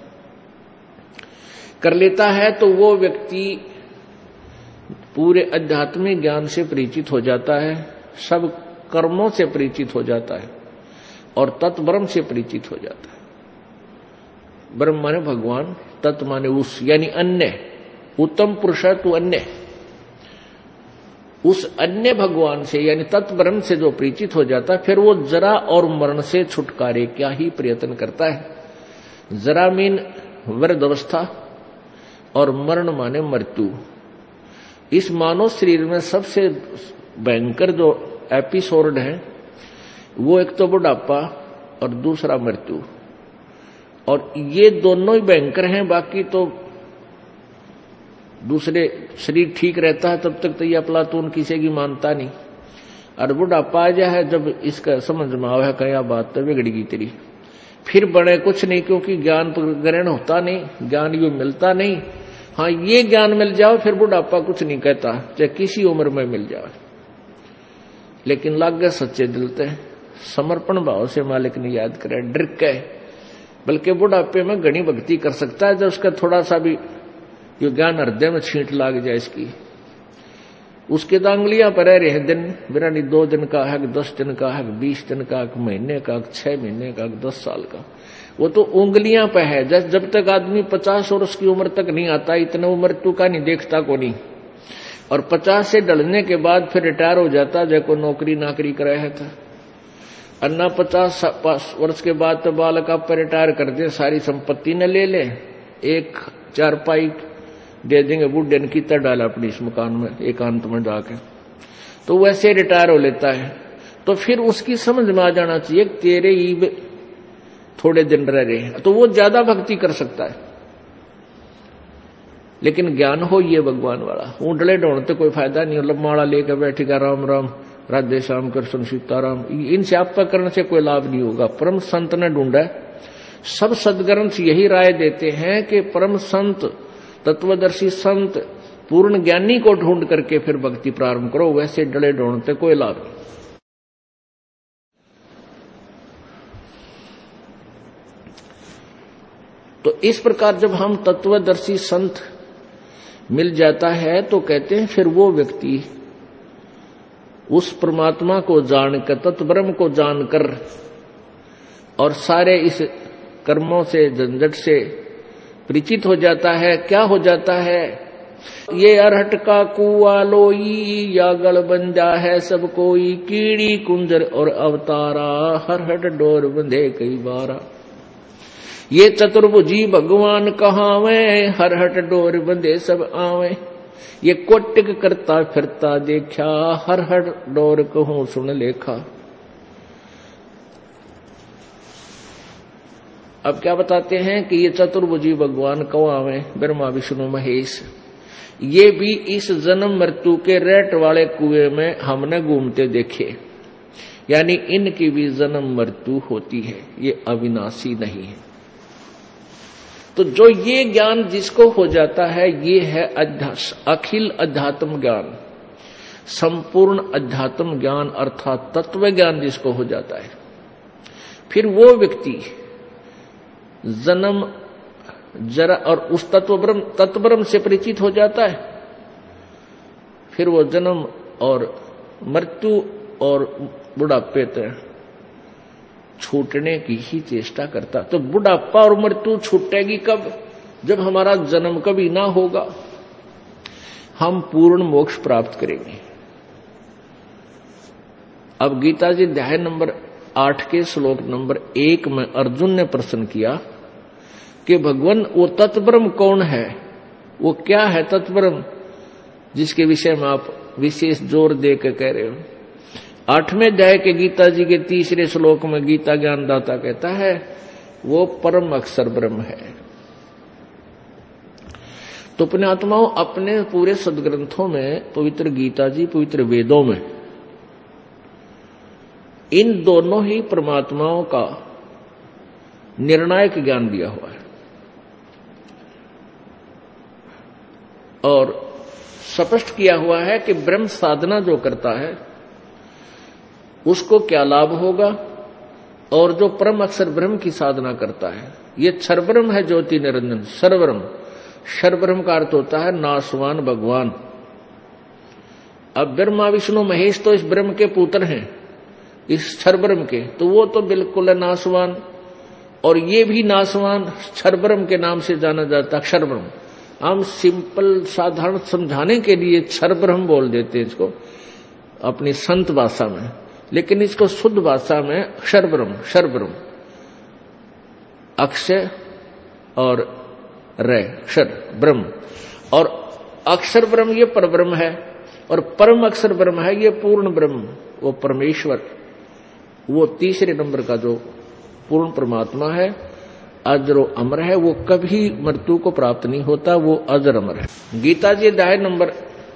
कर लेता है, तो वो व्यक्ति पूरे आध्यात्मिक ज्ञान से परिचित हो जाता है, सब कर्मों से परिचित हो जाता है और तत्ब्रह्म से परिचित हो जाता है। ब्रह्म माने भगवान, तत्व माने उस, यानी अन्य, उत्तम पुरुष है तो अन्य, उस अन्य भगवान से यानी तत्ब्रह्म से जो परिचित हो जाता है, फिर वो जरा और मरण से छुटकारे क्या ही प्रयत्न करता है। जरा मीन वृद्ध अवस्था और मरण माने मृत्यु। इस मानव शरीर में सबसे भयंकर जो एपिसोड है वो एक तो बुढ़ापा और दूसरा मृत्यु, और ये दोनों ही भयंकर हैं। बाकी तो दूसरे शरीर ठीक रहता है तब तक तो ये अफलातून किसी की मानता नहीं, और बुढ़ापा आ जाए जब इसका समझ में आवे क्या बात तो बिगड़गी तेरी, फिर बड़े कुछ नहीं, क्योंकि ज्ञान तो ग्रहण होता नहीं, ज्ञान यू मिलता नहीं। हाँ, ये ज्ञान मिल जाओ फिर बुढ़ापा कुछ नहीं कहता, चाहे किसी उम्र में मिल जाए, लेकिन लाग गए सच्चे दिल से, समर्पण भाव से मालिक ने याद करे, डर के। बल्कि बुढ़ापे में घनी भक्ति कर सकता है जब उसका थोड़ा सा भी ये ज्ञान हृदय में छींट लाग जाए इसकी। उसके तो अंगुलियां पर रहे दिन, मेरा नहीं दो दिन का है, दस दिन का है, बीस दिन का, महीने का, छह महीने का, दस साल का, वो तो उंगलियां पे है। जब जब तक आदमी पचास वर्ष की उम्र तक नहीं आता, इतने उम्र तू का नहीं देखता को नहीं, और पचास से ढलने के बाद फिर रिटायर हो जाता, जब को नौकरी नाकरी करे है था। अन्ना पचास वर्ष के बाद तो बालक आप पर रिटायर कर दे, सारी संपत्ति न ले ले, एक चारपाई दे देंगे बूढ़े ने, कितना डाला अपनी इस मकान में एकांत में जाके, तो वैसे रिटायर हो लेता है। तो फिर उसकी समझ में आ जाना चाहिए तेरे ही थोड़े दिन रह रहे हैं, तो वो ज्यादा भक्ति कर सकता है। लेकिन ज्ञान हो ये भगवान वाला, ऊँटले ढोड़ते कोई फायदा नहीं, मतलब माला लेकर बैठेगा राम राम राधे श्याम कृष्ण सीताराम, इनसे आप पर करने से कोई लाभ नहीं होगा। परम संत ने ढूंढा, सब सदग्रंथ यही राय देते हैं कि परम संत, तत्वदर्शी संत, पूर्ण ज्ञानी को ढूंढ करके फिर भक्ति प्रारंभ करो, वैसे डले ढूंढते कोई लाभ नहीं। तो इस प्रकार जब हम तत्वदर्शी संत मिल जाता है तो कहते हैं फिर वो व्यक्ति उस परमात्मा को जानकर, तत्ब्रह्म को जानकर और सारे इस कर्मों से, झंझट से परिचित हो जाता है। क्या हो जाता है? ये अरहट का कुआ लोई, या गल बंजा है सब कोई, कीड़ी कुंजर और अवतारा, हरहट डोर बंधे कई बारा। ये चतुर्भुजी भगवान कहावे, हरहट डोर बंधे सब आवे। ये कोटिक करता फिरता देखा, हरहट डोर कहूं सुन लेखा। अब क्या बताते हैं कि ये चतुर्भुजी भगवान कहावे, ब्रह्मा विष्णु महेश, ये भी इस जन्म मृत्यु के रेट वाले कुएं में हमने घूमते देखे, यानी इनकी भी जन्म मृत्यु होती है, ये अविनाशी नहीं है। तो जो ये ज्ञान जिसको हो जाता है, ये है अखिल अध्यात्म ज्ञान, संपूर्ण अध्यात्म ज्ञान अर्थात तत्व ज्ञान जिसको हो जाता है। फिर वो व्यक्ति जन्म जरा और उस तत्वब्रह्म तत्वब्रह्म से परिचित हो जाता है। फिर वो जन्म और मृत्यु और बुढ़ापे तक छूटने की ही चेष्टा करता। तो बुढ़ापा और मृत्यु छूटेगी कब? जब हमारा जन्म कभी ना होगा, हम पूर्ण मोक्ष प्राप्त करेंगे। अब गीता जी अध्याय नंबर आठ के श्लोक नंबर एक में अर्जुन ने प्रश्न किया कि भगवान वो तत्ब्रह्म कौन है, वो क्या है तत्ब्रह्म जिसके विषय में आप विशेष जोर देकर कह रहे हो। आठवें अध्याय के गीता जी के तीसरे श्लोक में गीता ज्ञानदाता कहता है वो परम अक्षर ब्रह्म है। तो पुण्यात्माओं, अपने पूरे सदग्रंथों में, पवित्र गीता जी, पवित्र वेदों में इन दोनों ही परमात्माओं का निर्णायक ज्ञान दिया हुआ है और स्पष्ट किया हुआ है कि ब्रह्म साधना जो करता है उसको क्या लाभ होगा, और जो परम अक्षर ब्रह्म की साधना करता है, ये क्षर ब्रह्म है, ज्योति निरंजन सर्वब्रह्म। क्षर ब्रह्म का अर्थ होता है नासवान भगवान। अब ब्रह्मा विष्णु महेश तो इस ब्रह्म के पुत्र हैं, इस क्षर ब्रह्म के, तो वो तो बिल्कुल है नासवान, और ये भी नासवान क्षर ब्रह्म के नाम से जाना जाता अक्षर ब्रह्म। हम सिंपल साधारण समझाने के लिए क्षर ब्रह्म बोल देते हैं इसको अपनी संत भाषा में, लेकिन इसको शुद्ध भाषा में अक्षर ब्रह्म, क्षर ब्रह्म, अक्षय और रे, अक्षर ब्रह्म, और अक्षर ब्रह्म ये परब्रह्म है, और परम अक्षर ब्रह्म है ये पूर्ण ब्रह्म, वो परमेश्वर, वो तीसरे नंबर का जो पूर्ण परमात्मा है, अजरो अमर है, वो कभी मृत्यु को प्राप्त नहीं होता, वो अजर अमर है। गीता जी अध्याय नंबर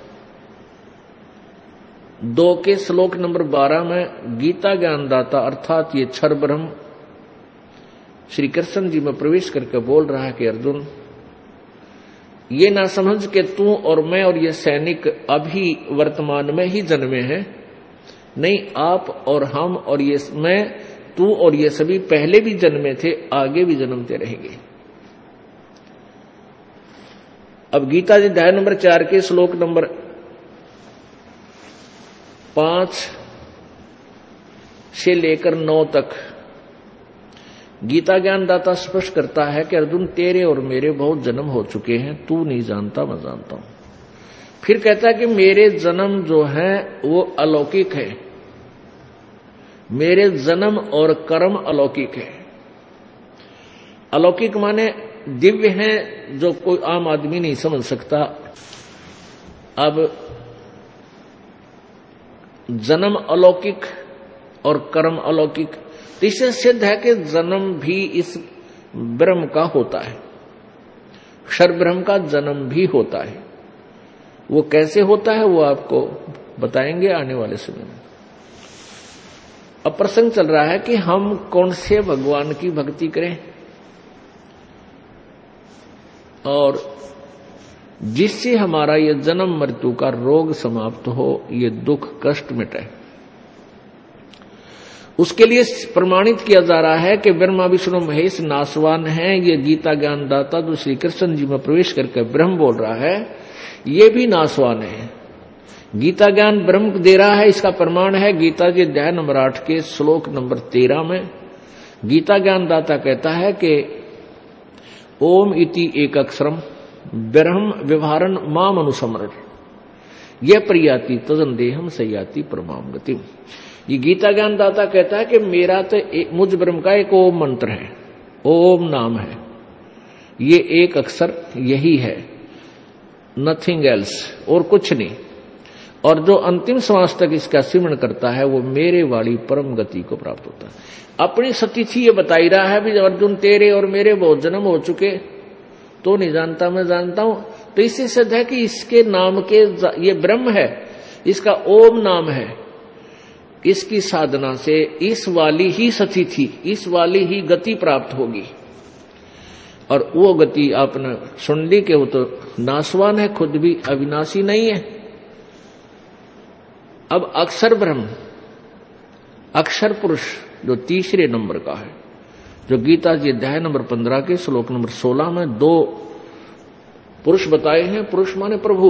दो के श्लोक नंबर बारह में गीता ज्ञानदाता अर्थात ये क्षर ब्रह्म श्री कृष्ण जी में प्रवेश करके बोल रहा है कि अर्जुन, ये ना समझ के तू और मैं और ये सैनिक अभी वर्तमान में ही जन्मे हैं, नहीं, आप और हम और ये मैं, तू और ये सभी पहले भी जन्मे थे, आगे भी जन्मते रहेंगे। अब गीता जी अध्याय नंबर चार के श्लोक नंबर पांच से लेकर नौ तक गीता ज्ञानदाता स्पष्ट करता है कि अर्जुन, तेरे और मेरे बहुत जन्म हो चुके हैं, तू नहीं जानता, मैं जानता हूं। फिर कहता है कि मेरे जन्म जो है वो अलौकिक है, मेरे जन्म और कर्म अलौकिक है। अलौकिक माने दिव्य हैं, जो कोई आम आदमी नहीं समझ सकता। अब जन्म अलौकिक और कर्म अलौकिक, तो इससे सिद्ध है कि जन्म भी इस ब्रह्म का होता है, क्षर ब्रह्म का जन्म भी होता है। वो कैसे होता है वो आपको बताएंगे आने वाले समय में। अब प्रसंग चल रहा है कि हम कौन से भगवान की भक्ति करें और जिससे हमारा ये जन्म मृत्यु का रोग समाप्त हो, ये दुख कष्ट मिटे। उसके लिए प्रमाणित किया जा रहा है कि ब्रह्मा विष्णु महेश नासवान हैं। ये गीता ज्ञान दाता जो श्री कृष्ण जी में प्रवेश करके ब्रह्म बोल रहा है, ये भी नासवान है। गीता ज्ञान ब्रह्म दे रहा है, इसका प्रमाण है गीता जी अध्याय नंबर आठ के श्लोक नंबर तेरह में। गीता ज्ञान दाता कहता है कि ओम इति एक अक्षरम ब्रह्म व्यवहारन माम अनुसमरण यह प्रियाति तजन देहम सयाति परमाम गतिम। ये गीता ज्ञान दाता कहता है कि मेरा तो मुझ ब्रह्म का एक ओम मंत्र है, ओम नाम है, ये एक अक्षर यही है, नथिंग एल्स, और कुछ नहीं। और जो अंतिम श्वास तक इसका सिमरण करता है वो मेरे वाली परम गति को प्राप्त होता है। अपनी सतिथि ये बताई रहा है भी अर्जुन तेरे और मेरे बहुत जन्म हो चुके, तो नहीं जानता मैं जानता हूं। तो इससे सिद्ध है कि इसके नाम के ये ब्रह्म है, इसका ओम नाम है, इसकी साधना से इस वाली ही सतिथि, इस वाली ही गति प्राप्त होगी। और वो गति आपने सुन ली कि वो तो नासवान है, खुद भी अविनाशी नहीं है। अब अक्षर ब्रह्म, अक्षर पुरुष जो तीसरे नंबर का है, जो गीता जी अध्याय नंबर पंद्रह के श्लोक नंबर सोलह में दो पुरुष बताए हैं, पुरुष माने प्रभु,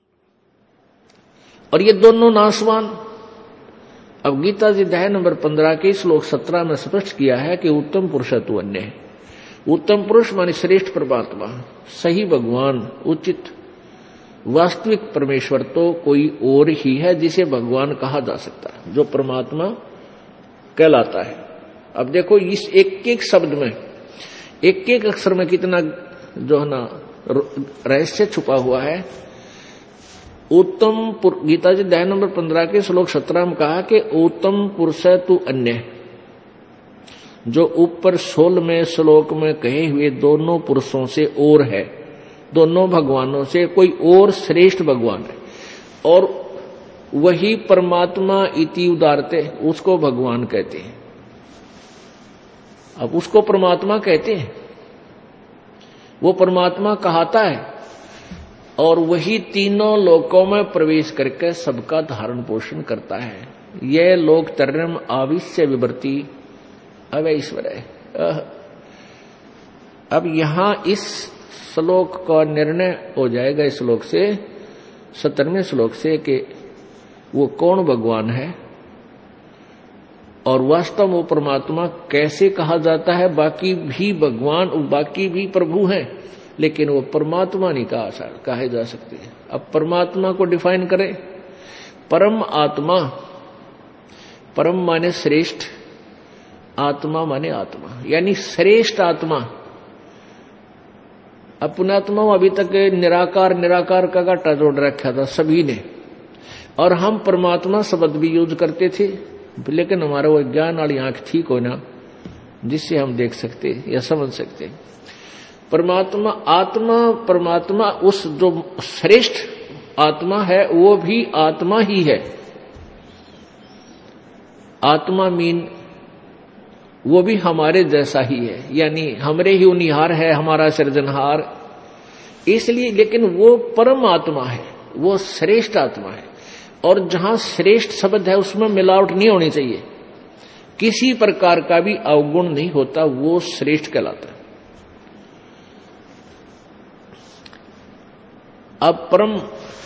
और ये दोनों नासवान। अब गीता जी अध्याय नंबर पंद्रह के श्लोक सत्रह में स्पष्ट किया है कि उत्तम पुरुष तो अन्य है। उत्तम पुरुष माने श्रेष्ठ परमात्मा, सही भगवान, उचित वास्तविक परमेश्वर तो कोई और ही है जिसे भगवान कहा जा सकता है, जो परमात्मा कहलाता है। अब देखो इस एक एक शब्द में, एक एक अक्षर में कितना जो है ना रहस्य छुपा हुआ है। उत्तम गीता जी अध्याय नंबर पंद्रह के श्लोक सत्रह में कहा कि उत्तम पुरुष तू अन्य, जो ऊपर सोलहवें श्लोक में कहे हुए दोनों पुरुषों से और है, दोनों भगवानों से कोई और श्रेष्ठ भगवान है। और वही परमात्मा इति उदारते, उसको भगवान कहते हैं। अब उसको परमात्मा कहते हैं, वो परमात्मा कहता है, और वही तीनों लोकों में प्रवेश करके सबका धारण पोषण करता है। यह लोक तरम आविश्य विवर्ती अवैश्वर है। अब यहां इस श्लोक का निर्णय हो जाएगा इस श्लोक से, सत्तरवें श्लोक से, कि वो कौन भगवान है और वास्तव वो परमात्मा कैसे कहा जाता है। बाकी भी भगवान, बाकी भी प्रभु हैं, लेकिन वो परमात्मा नहीं कहा कहे जा सकते। अब परमात्मा को डिफाइन करें, परम आत्मा, परम माने श्रेष्ठ, आत्मा माने आत्मा, यानी श्रेष्ठ आत्मा। अपनात्मा अभी तक निराकार निराकार का घाटा जोड़ रखा था सभी ने, और हम परमात्मा शब्द भी यूज करते थे, लेकिन हमारा वो ज्ञान वाली आंख ठीक हो ना, जिससे हम देख सकते या समझ सकते। परमात्मा आत्मा, परमात्मा उस जो श्रेष्ठ आत्मा है वो भी आत्मा ही है। आत्मा मीन वो भी हमारे जैसा ही है, यानी हमरे ही उनिहार है, हमारा सृजनहार, इसलिए। लेकिन वो परम आत्मा है, वो श्रेष्ठ आत्मा है। और जहां श्रेष्ठ शब्द है उसमें मिलावट नहीं होनी चाहिए, किसी प्रकार का भी अवगुण नहीं होता, वो श्रेष्ठ कहलाता है। अब परम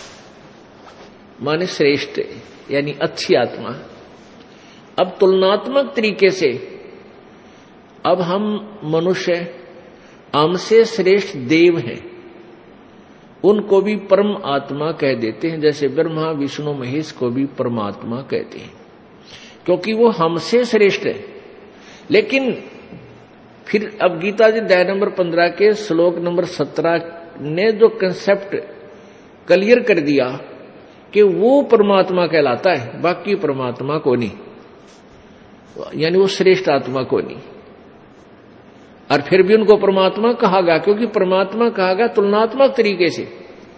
माने श्रेष्ठ, यानी अच्छी आत्मा। अब तुलनात्मक तरीके से अब हम मनुष्य, हमसे श्रेष्ठ देव हैं, उनको भी परम आत्मा कह देते हैं, जैसे ब्रह्मा विष्णु महेश को भी परमात्मा कहते हैं, क्योंकि वो हमसे श्रेष्ठ है। लेकिन फिर अब गीता जी अध्याय नंबर पंद्रह के श्लोक नंबर सत्रह ने जो कंसेप्ट क्लियर कर दिया कि वो परमात्मा कहलाता है, बाकी परमात्मा को नहीं, यानी वो श्रेष्ठ आत्मा को नहीं। और फिर भी उनको परमात्मा कहा गया, क्योंकि परमात्मा कहा गया तुलनात्मक तरीके से।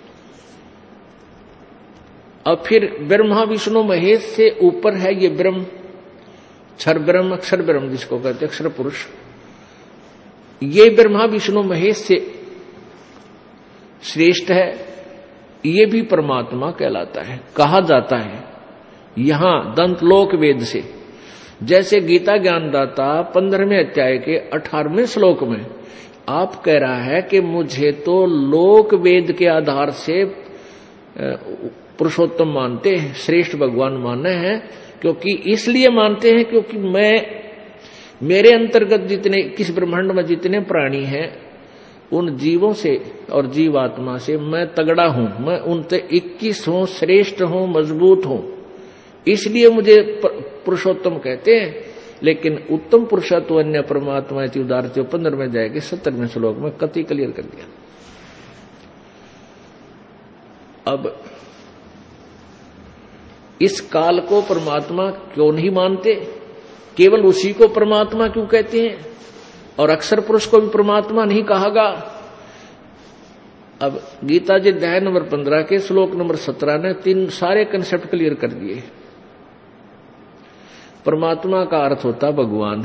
अब फिर ब्रह्मा विष्णु महेश से ऊपर है ये ब्रह्म, क्षर ब्रह्म, अक्षर ब्रह्म जिसको कहते अक्षर पुरुष। ये ब्रह्मा विष्णु महेश से श्रेष्ठ है, ये भी परमात्मा कहलाता है, कहा जाता है। यहां दंतलोक वेद से जैसे गीता ज्ञानदाता पंद्रहवें अध्याय के अठारहवें श्लोक में आप कह रहा है कि मुझे तो लोक वेद के आधार से पुरुषोत्तम मानते हैं, श्रेष्ठ भगवान माने हैं, क्योंकि इसलिए मानते हैं क्योंकि मैं मेरे अंतर्गत जितने किस ब्रह्मांड में जितने प्राणी हैं उन जीवों से और जीवात्मा से मैं तगड़ा हूं, मैं उनसे इक्कीस हूं, श्रेष्ठ हूं, मजबूत हूं, इसलिए मुझे पुरुषोत्तम कहते हैं। लेकिन उत्तम पुरुषत्व अन्य परमात्मा उदारते पंद्रह में जाएगी सत्तरवें श्लोक में कति क्लियर कर दिया। अब इस काल को परमात्मा क्यों नहीं मानते, केवल उसी को परमात्मा क्यों कहते हैं, और अक्षर पुरुष को भी परमात्मा नहीं कहागा। अब गीता जी अध्याय नंबर पंद्रह के श्लोक नंबर सत्रह ने तीन सारे कंसेप्ट क्लियर कर दिए। परमात्मा का अर्थ होता भगवान,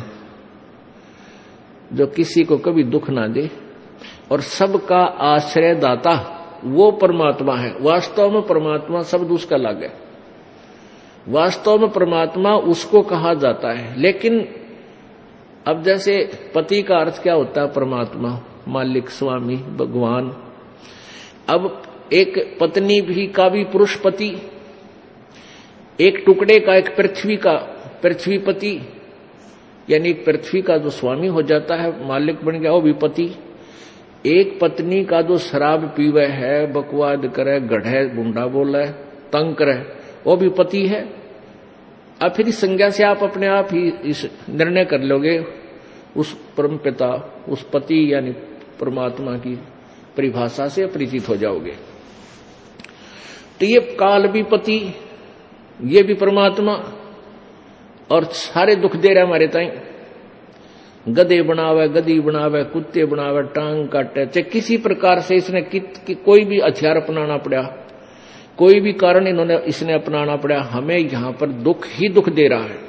जो किसी को कभी दुख ना दे और सबका आश्रय दाता, वो परमात्मा है। वास्तव में परमात्मा शब्द उसका अलग है, वास्तव में परमात्मा उसको कहा जाता है। लेकिन अब जैसे पति का अर्थ क्या होता है, परमात्मा, मालिक, स्वामी, भगवान। अब एक पत्नी भी का भी पुरुष पति, एक टुकड़े का, एक पृथ्वी का पृथ्वीपति, यानी पृथ्वी का जो स्वामी हो जाता है, मालिक बन गया, वो भी पति। एक पत्नी का जो शराब पीवे है, बकवाद करे, गढ़े, बुंडा बोले, तंग करे, वो भी पति है। अब फिर इस संज्ञा से आप अपने आप ही इस निर्णय कर लोगे उस परम पिता, उस पति यानी परमात्मा की परिभाषा से परिचित हो जाओगे। तो ये काल भी पति, ये भी परमात्मा, और सारे दुख दे रहे हमारे ताई। गधे बनावे, गधी बनावे, कुत्ते बनावे, टांग काटे, चाहे किसी प्रकार से इसने कि, कि कोई भी हथियार अपनाना पड़ा, कोई भी कारण इन्होंने इसने अपनाना पड़ा, हमें यहां पर दुख ही दुख दे रहा है।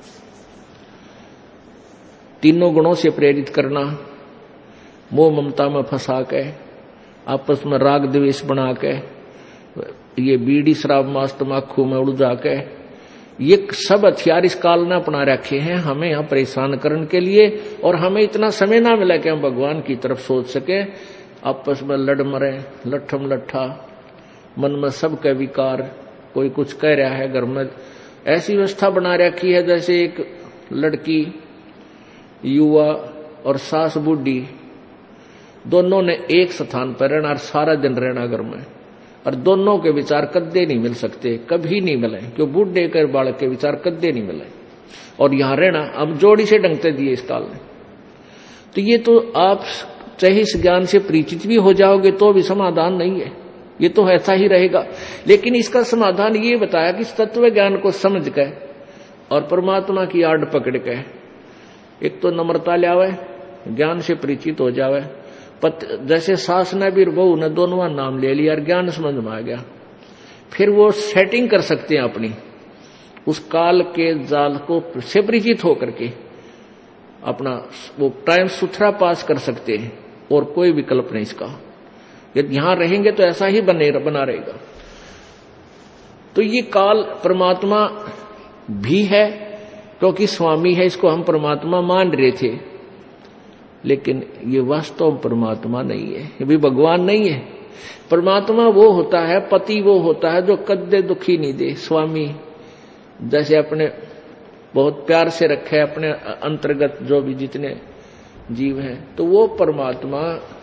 तीनों गुणों से प्रेरित करना, मोह ममता में फंसा के, आपस में राग द्वेष बना के, ये बीड़ी शराब मांस तमाकू में उलझा के, ये सब हथियार इस काल ने अपना रखे हैं हमें यहां परेशान करने के लिए। और हमें इतना समय ना मिला कि हम भगवान की तरफ सोच सके। आपस में लड़ मरे, लट्ठम लट्ठा, मन में सबके विकार, कोई कुछ कह रहा है, घर में ऐसी व्यवस्था बना रखी है जैसे एक लड़की, युवा और सास बूढ़ी दोनों ने एक स्थान पर रहना और सारा दिन रहना घर में, और दोनों के विचार कद्दे नहीं मिल सकते, कभी नहीं मिले, क्यों बूढ़े के बालक के विचार कद्दे नहीं मिले। और यहां रहना अब जोड़ी से डंगते दिए इस काल में। तो ये तो आप चाहे इस ज्ञान से परिचित भी हो जाओगे तो भी समाधान नहीं है, ये तो ऐसा ही रहेगा। लेकिन इसका समाधान ये बताया कि इस तत्व ज्ञान को समझ के और परमात्मा की आड़ पकड़ के एक तो नम्रता लावे, ज्ञान से परिचित हो जावे। जैसे सास ने भी बहू ने दोनों नाम ले लिया और ज्ञान समझ में आ गया, फिर वो सेटिंग कर सकते हैं अपनी, उस काल के जाल को से परिचित होकर के अपना वो टाइम सुथरा पास कर सकते हैं। और कोई विकल्प नहीं इसका, यदि यहां रहेंगे तो ऐसा ही बने बना रहेगा। तो ये काल परमात्मा भी है क्योंकि स्वामी है, इसको हम परमात्मा मान रहे थे, लेकिन ये वास्तव परमात्मा नहीं है, ये भी भगवान नहीं है। परमात्मा वो होता है, पति वो होता है जो कद्दे दुखी नहीं दे, स्वामी जैसे अपने बहुत प्यार से रखे अपने अंतर्गत जो भी जितने जीव हैं, तो वो परमात्मा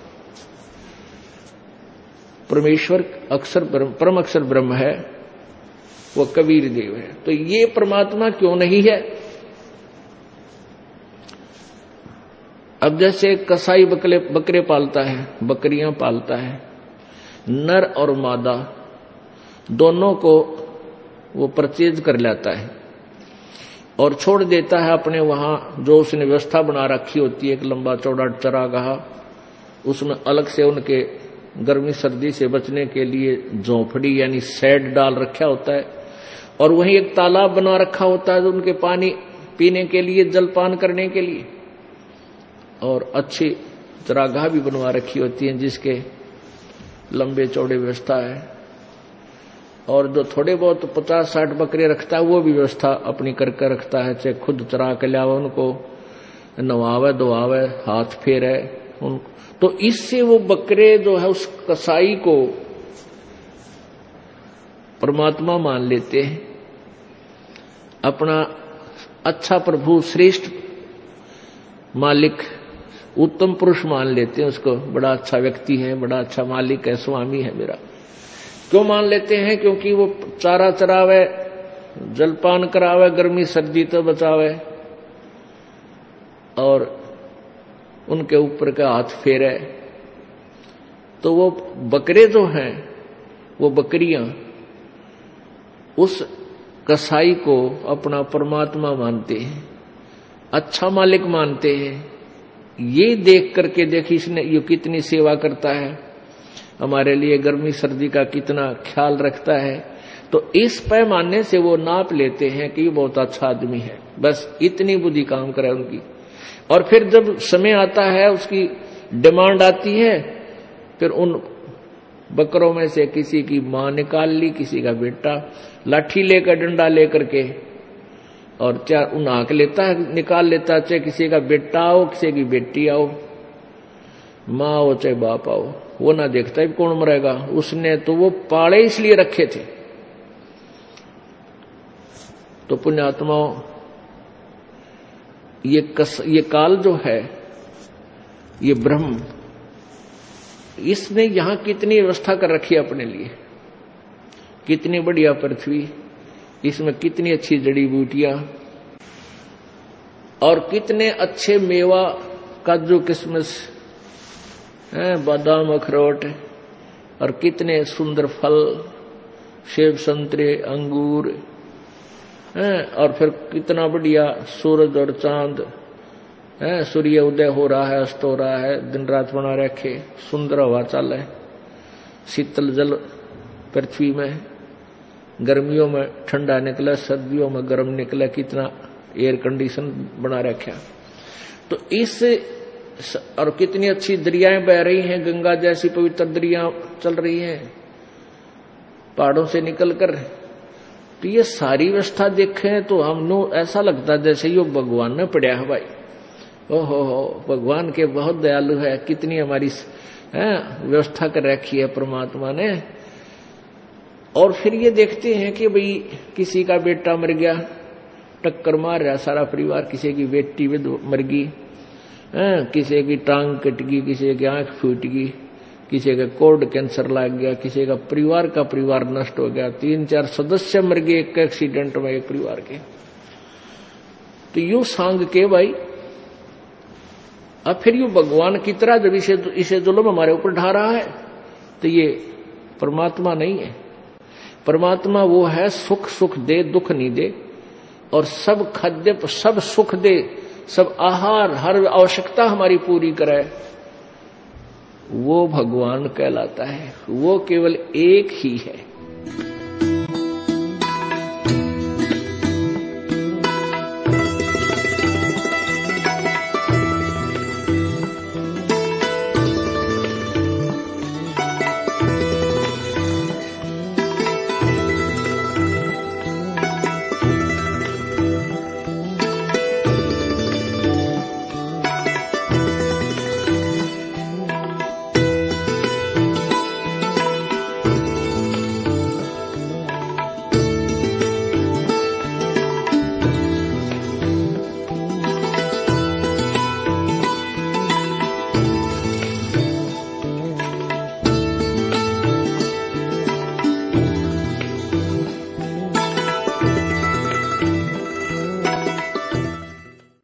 परमेश्वर अक्षर परम अक्षर ब्रह्म है, वो कबीर देव है। तो ये परमात्मा क्यों नहीं है? अब जैसे कसाई बकरे बकरे पालता है, बकरियां पालता है, नर और मादा दोनों को वो परचेज कर लेता है और छोड़ देता है अपने वहां जो उसने व्यवस्था बना रखी होती है, एक लंबा चौड़ा चरागाह, उसमें अलग से उनके गर्मी सर्दी से बचने के लिए झोंपड़ी यानी शेड डाल रखा होता है, और वहीं एक तालाब बना रखा होता है जो उनके पानी पीने के लिए, जलपान करने के लिए, और अच्छी चरागाह भी बनवा रखी होती है जिसके लंबे चौड़े व्यवस्था है। और जो थोड़े बहुत पचास साठ बकरे रखता है वो भी व्यवस्था अपनी करके रखता है, चाहे खुद चरा के लावे, उनको नवावे धोआवे, हाथ फेरे उन। तो इससे वो बकरे जो है उस कसाई को परमात्मा मान लेते हैं, अपना अच्छा प्रभु, श्रेष्ठ मालिक, उत्तम पुरुष मान लेते हैं उसको। बड़ा अच्छा व्यक्ति है, बड़ा अच्छा मालिक है, स्वामी है मेरा। क्यों मान लेते हैं? क्योंकि वो चारा चरावे, जलपान करावे, गर्मी सर्दी तो बचावे और उनके ऊपर का हाथ फेरे। तो वो बकरे जो हैं, वो बकरियां उस कसाई को अपना परमात्मा मानते हैं, अच्छा मालिक मानते हैं। ये देख करके देखिए इसने ये कितनी सेवा करता है, हमारे लिए गर्मी सर्दी का कितना ख्याल रखता है। तो इस पैमाने से वो नाप लेते हैं कि ये बहुत अच्छा आदमी है। बस इतनी बुद्धि काम करे उनकी। और फिर जब समय आता है, उसकी डिमांड आती है, फिर उन बकरों में से किसी की मां निकाल ली, किसी का बेटा लाठी लेकर, डंडा लेकर के, और चार उन आंक लेता है, निकाल लेता है, चाहे किसी का बेटा आओ, किसी की बेटी आओ, माँ हो चाहे बाप आओ, वो ना देखता है कौन मरेगा। उसने तो वो पाले इसलिए रखे थे। तो पुण्यात्माओं, ये कस ये काल जो है, ये ब्रह्म, इसने यहां कितनी व्यवस्था कर रखी है अपने लिए। कितनी बढ़िया पृथ्वी, इसमें कितनी अच्छी जड़ी बूटियां और कितने अच्छे मेवा, काजू किशमिश, बादाम अखरोट, और कितने सुंदर फल, सेब संतरे अंगूर, और फिर कितना बढ़िया सूरज और चांद, सूर्य उदय हो रहा है, अस्त हो रहा है, दिन रात बना रखे, सुंदर हवा चल है, शीतल जल पृथ्वी में, गर्मियों में ठंडा निकला, सर्दियों में गर्म निकला, कितना एयर कंडीशन बना रखा। तो इस और कितनी अच्छी दरियाएं बह रही हैं, गंगा जैसी पवित्र दरिया चल रही हैं पहाड़ों से निकलकर। तो ये सारी व्यवस्था देखें तो हमनो ऐसा लगता है जैसे यो भगवान ने पढ़ा है भाई। ओहो हो, भगवान के बहुत दयालु है, कितनी हमारी व्यवस्था कर रखी है परमात्मा ने। और फिर ये देखते हैं कि भाई किसी का बेटा मर गया, टक्कर मार रहा सारा परिवार, किसी की बेटी भी मर गई, किसी की टांग कट गई, किसी की आंख फूट गई, किसी का कोर्ड कैंसर लग गया, किसी का परिवार का परिवार नष्ट हो गया, तीन चार सदस्य मर गए एक एक्सीडेंट में एक परिवार के। तो यूं सांग के भाई, अब फिर यूं भगवान की तरह जब इसे इसे जुल्म हमारे ऊपर ढा रहा है, तो ये परमात्मा नहीं है। परमात्मा वो है सुख सुख दे, दुख नहीं दे, और सब खाद्य सब सुख दे, सब आहार, हर आवश्यकता हमारी पूरी करे, वो भगवान कहलाता है। वो केवल एक ही है।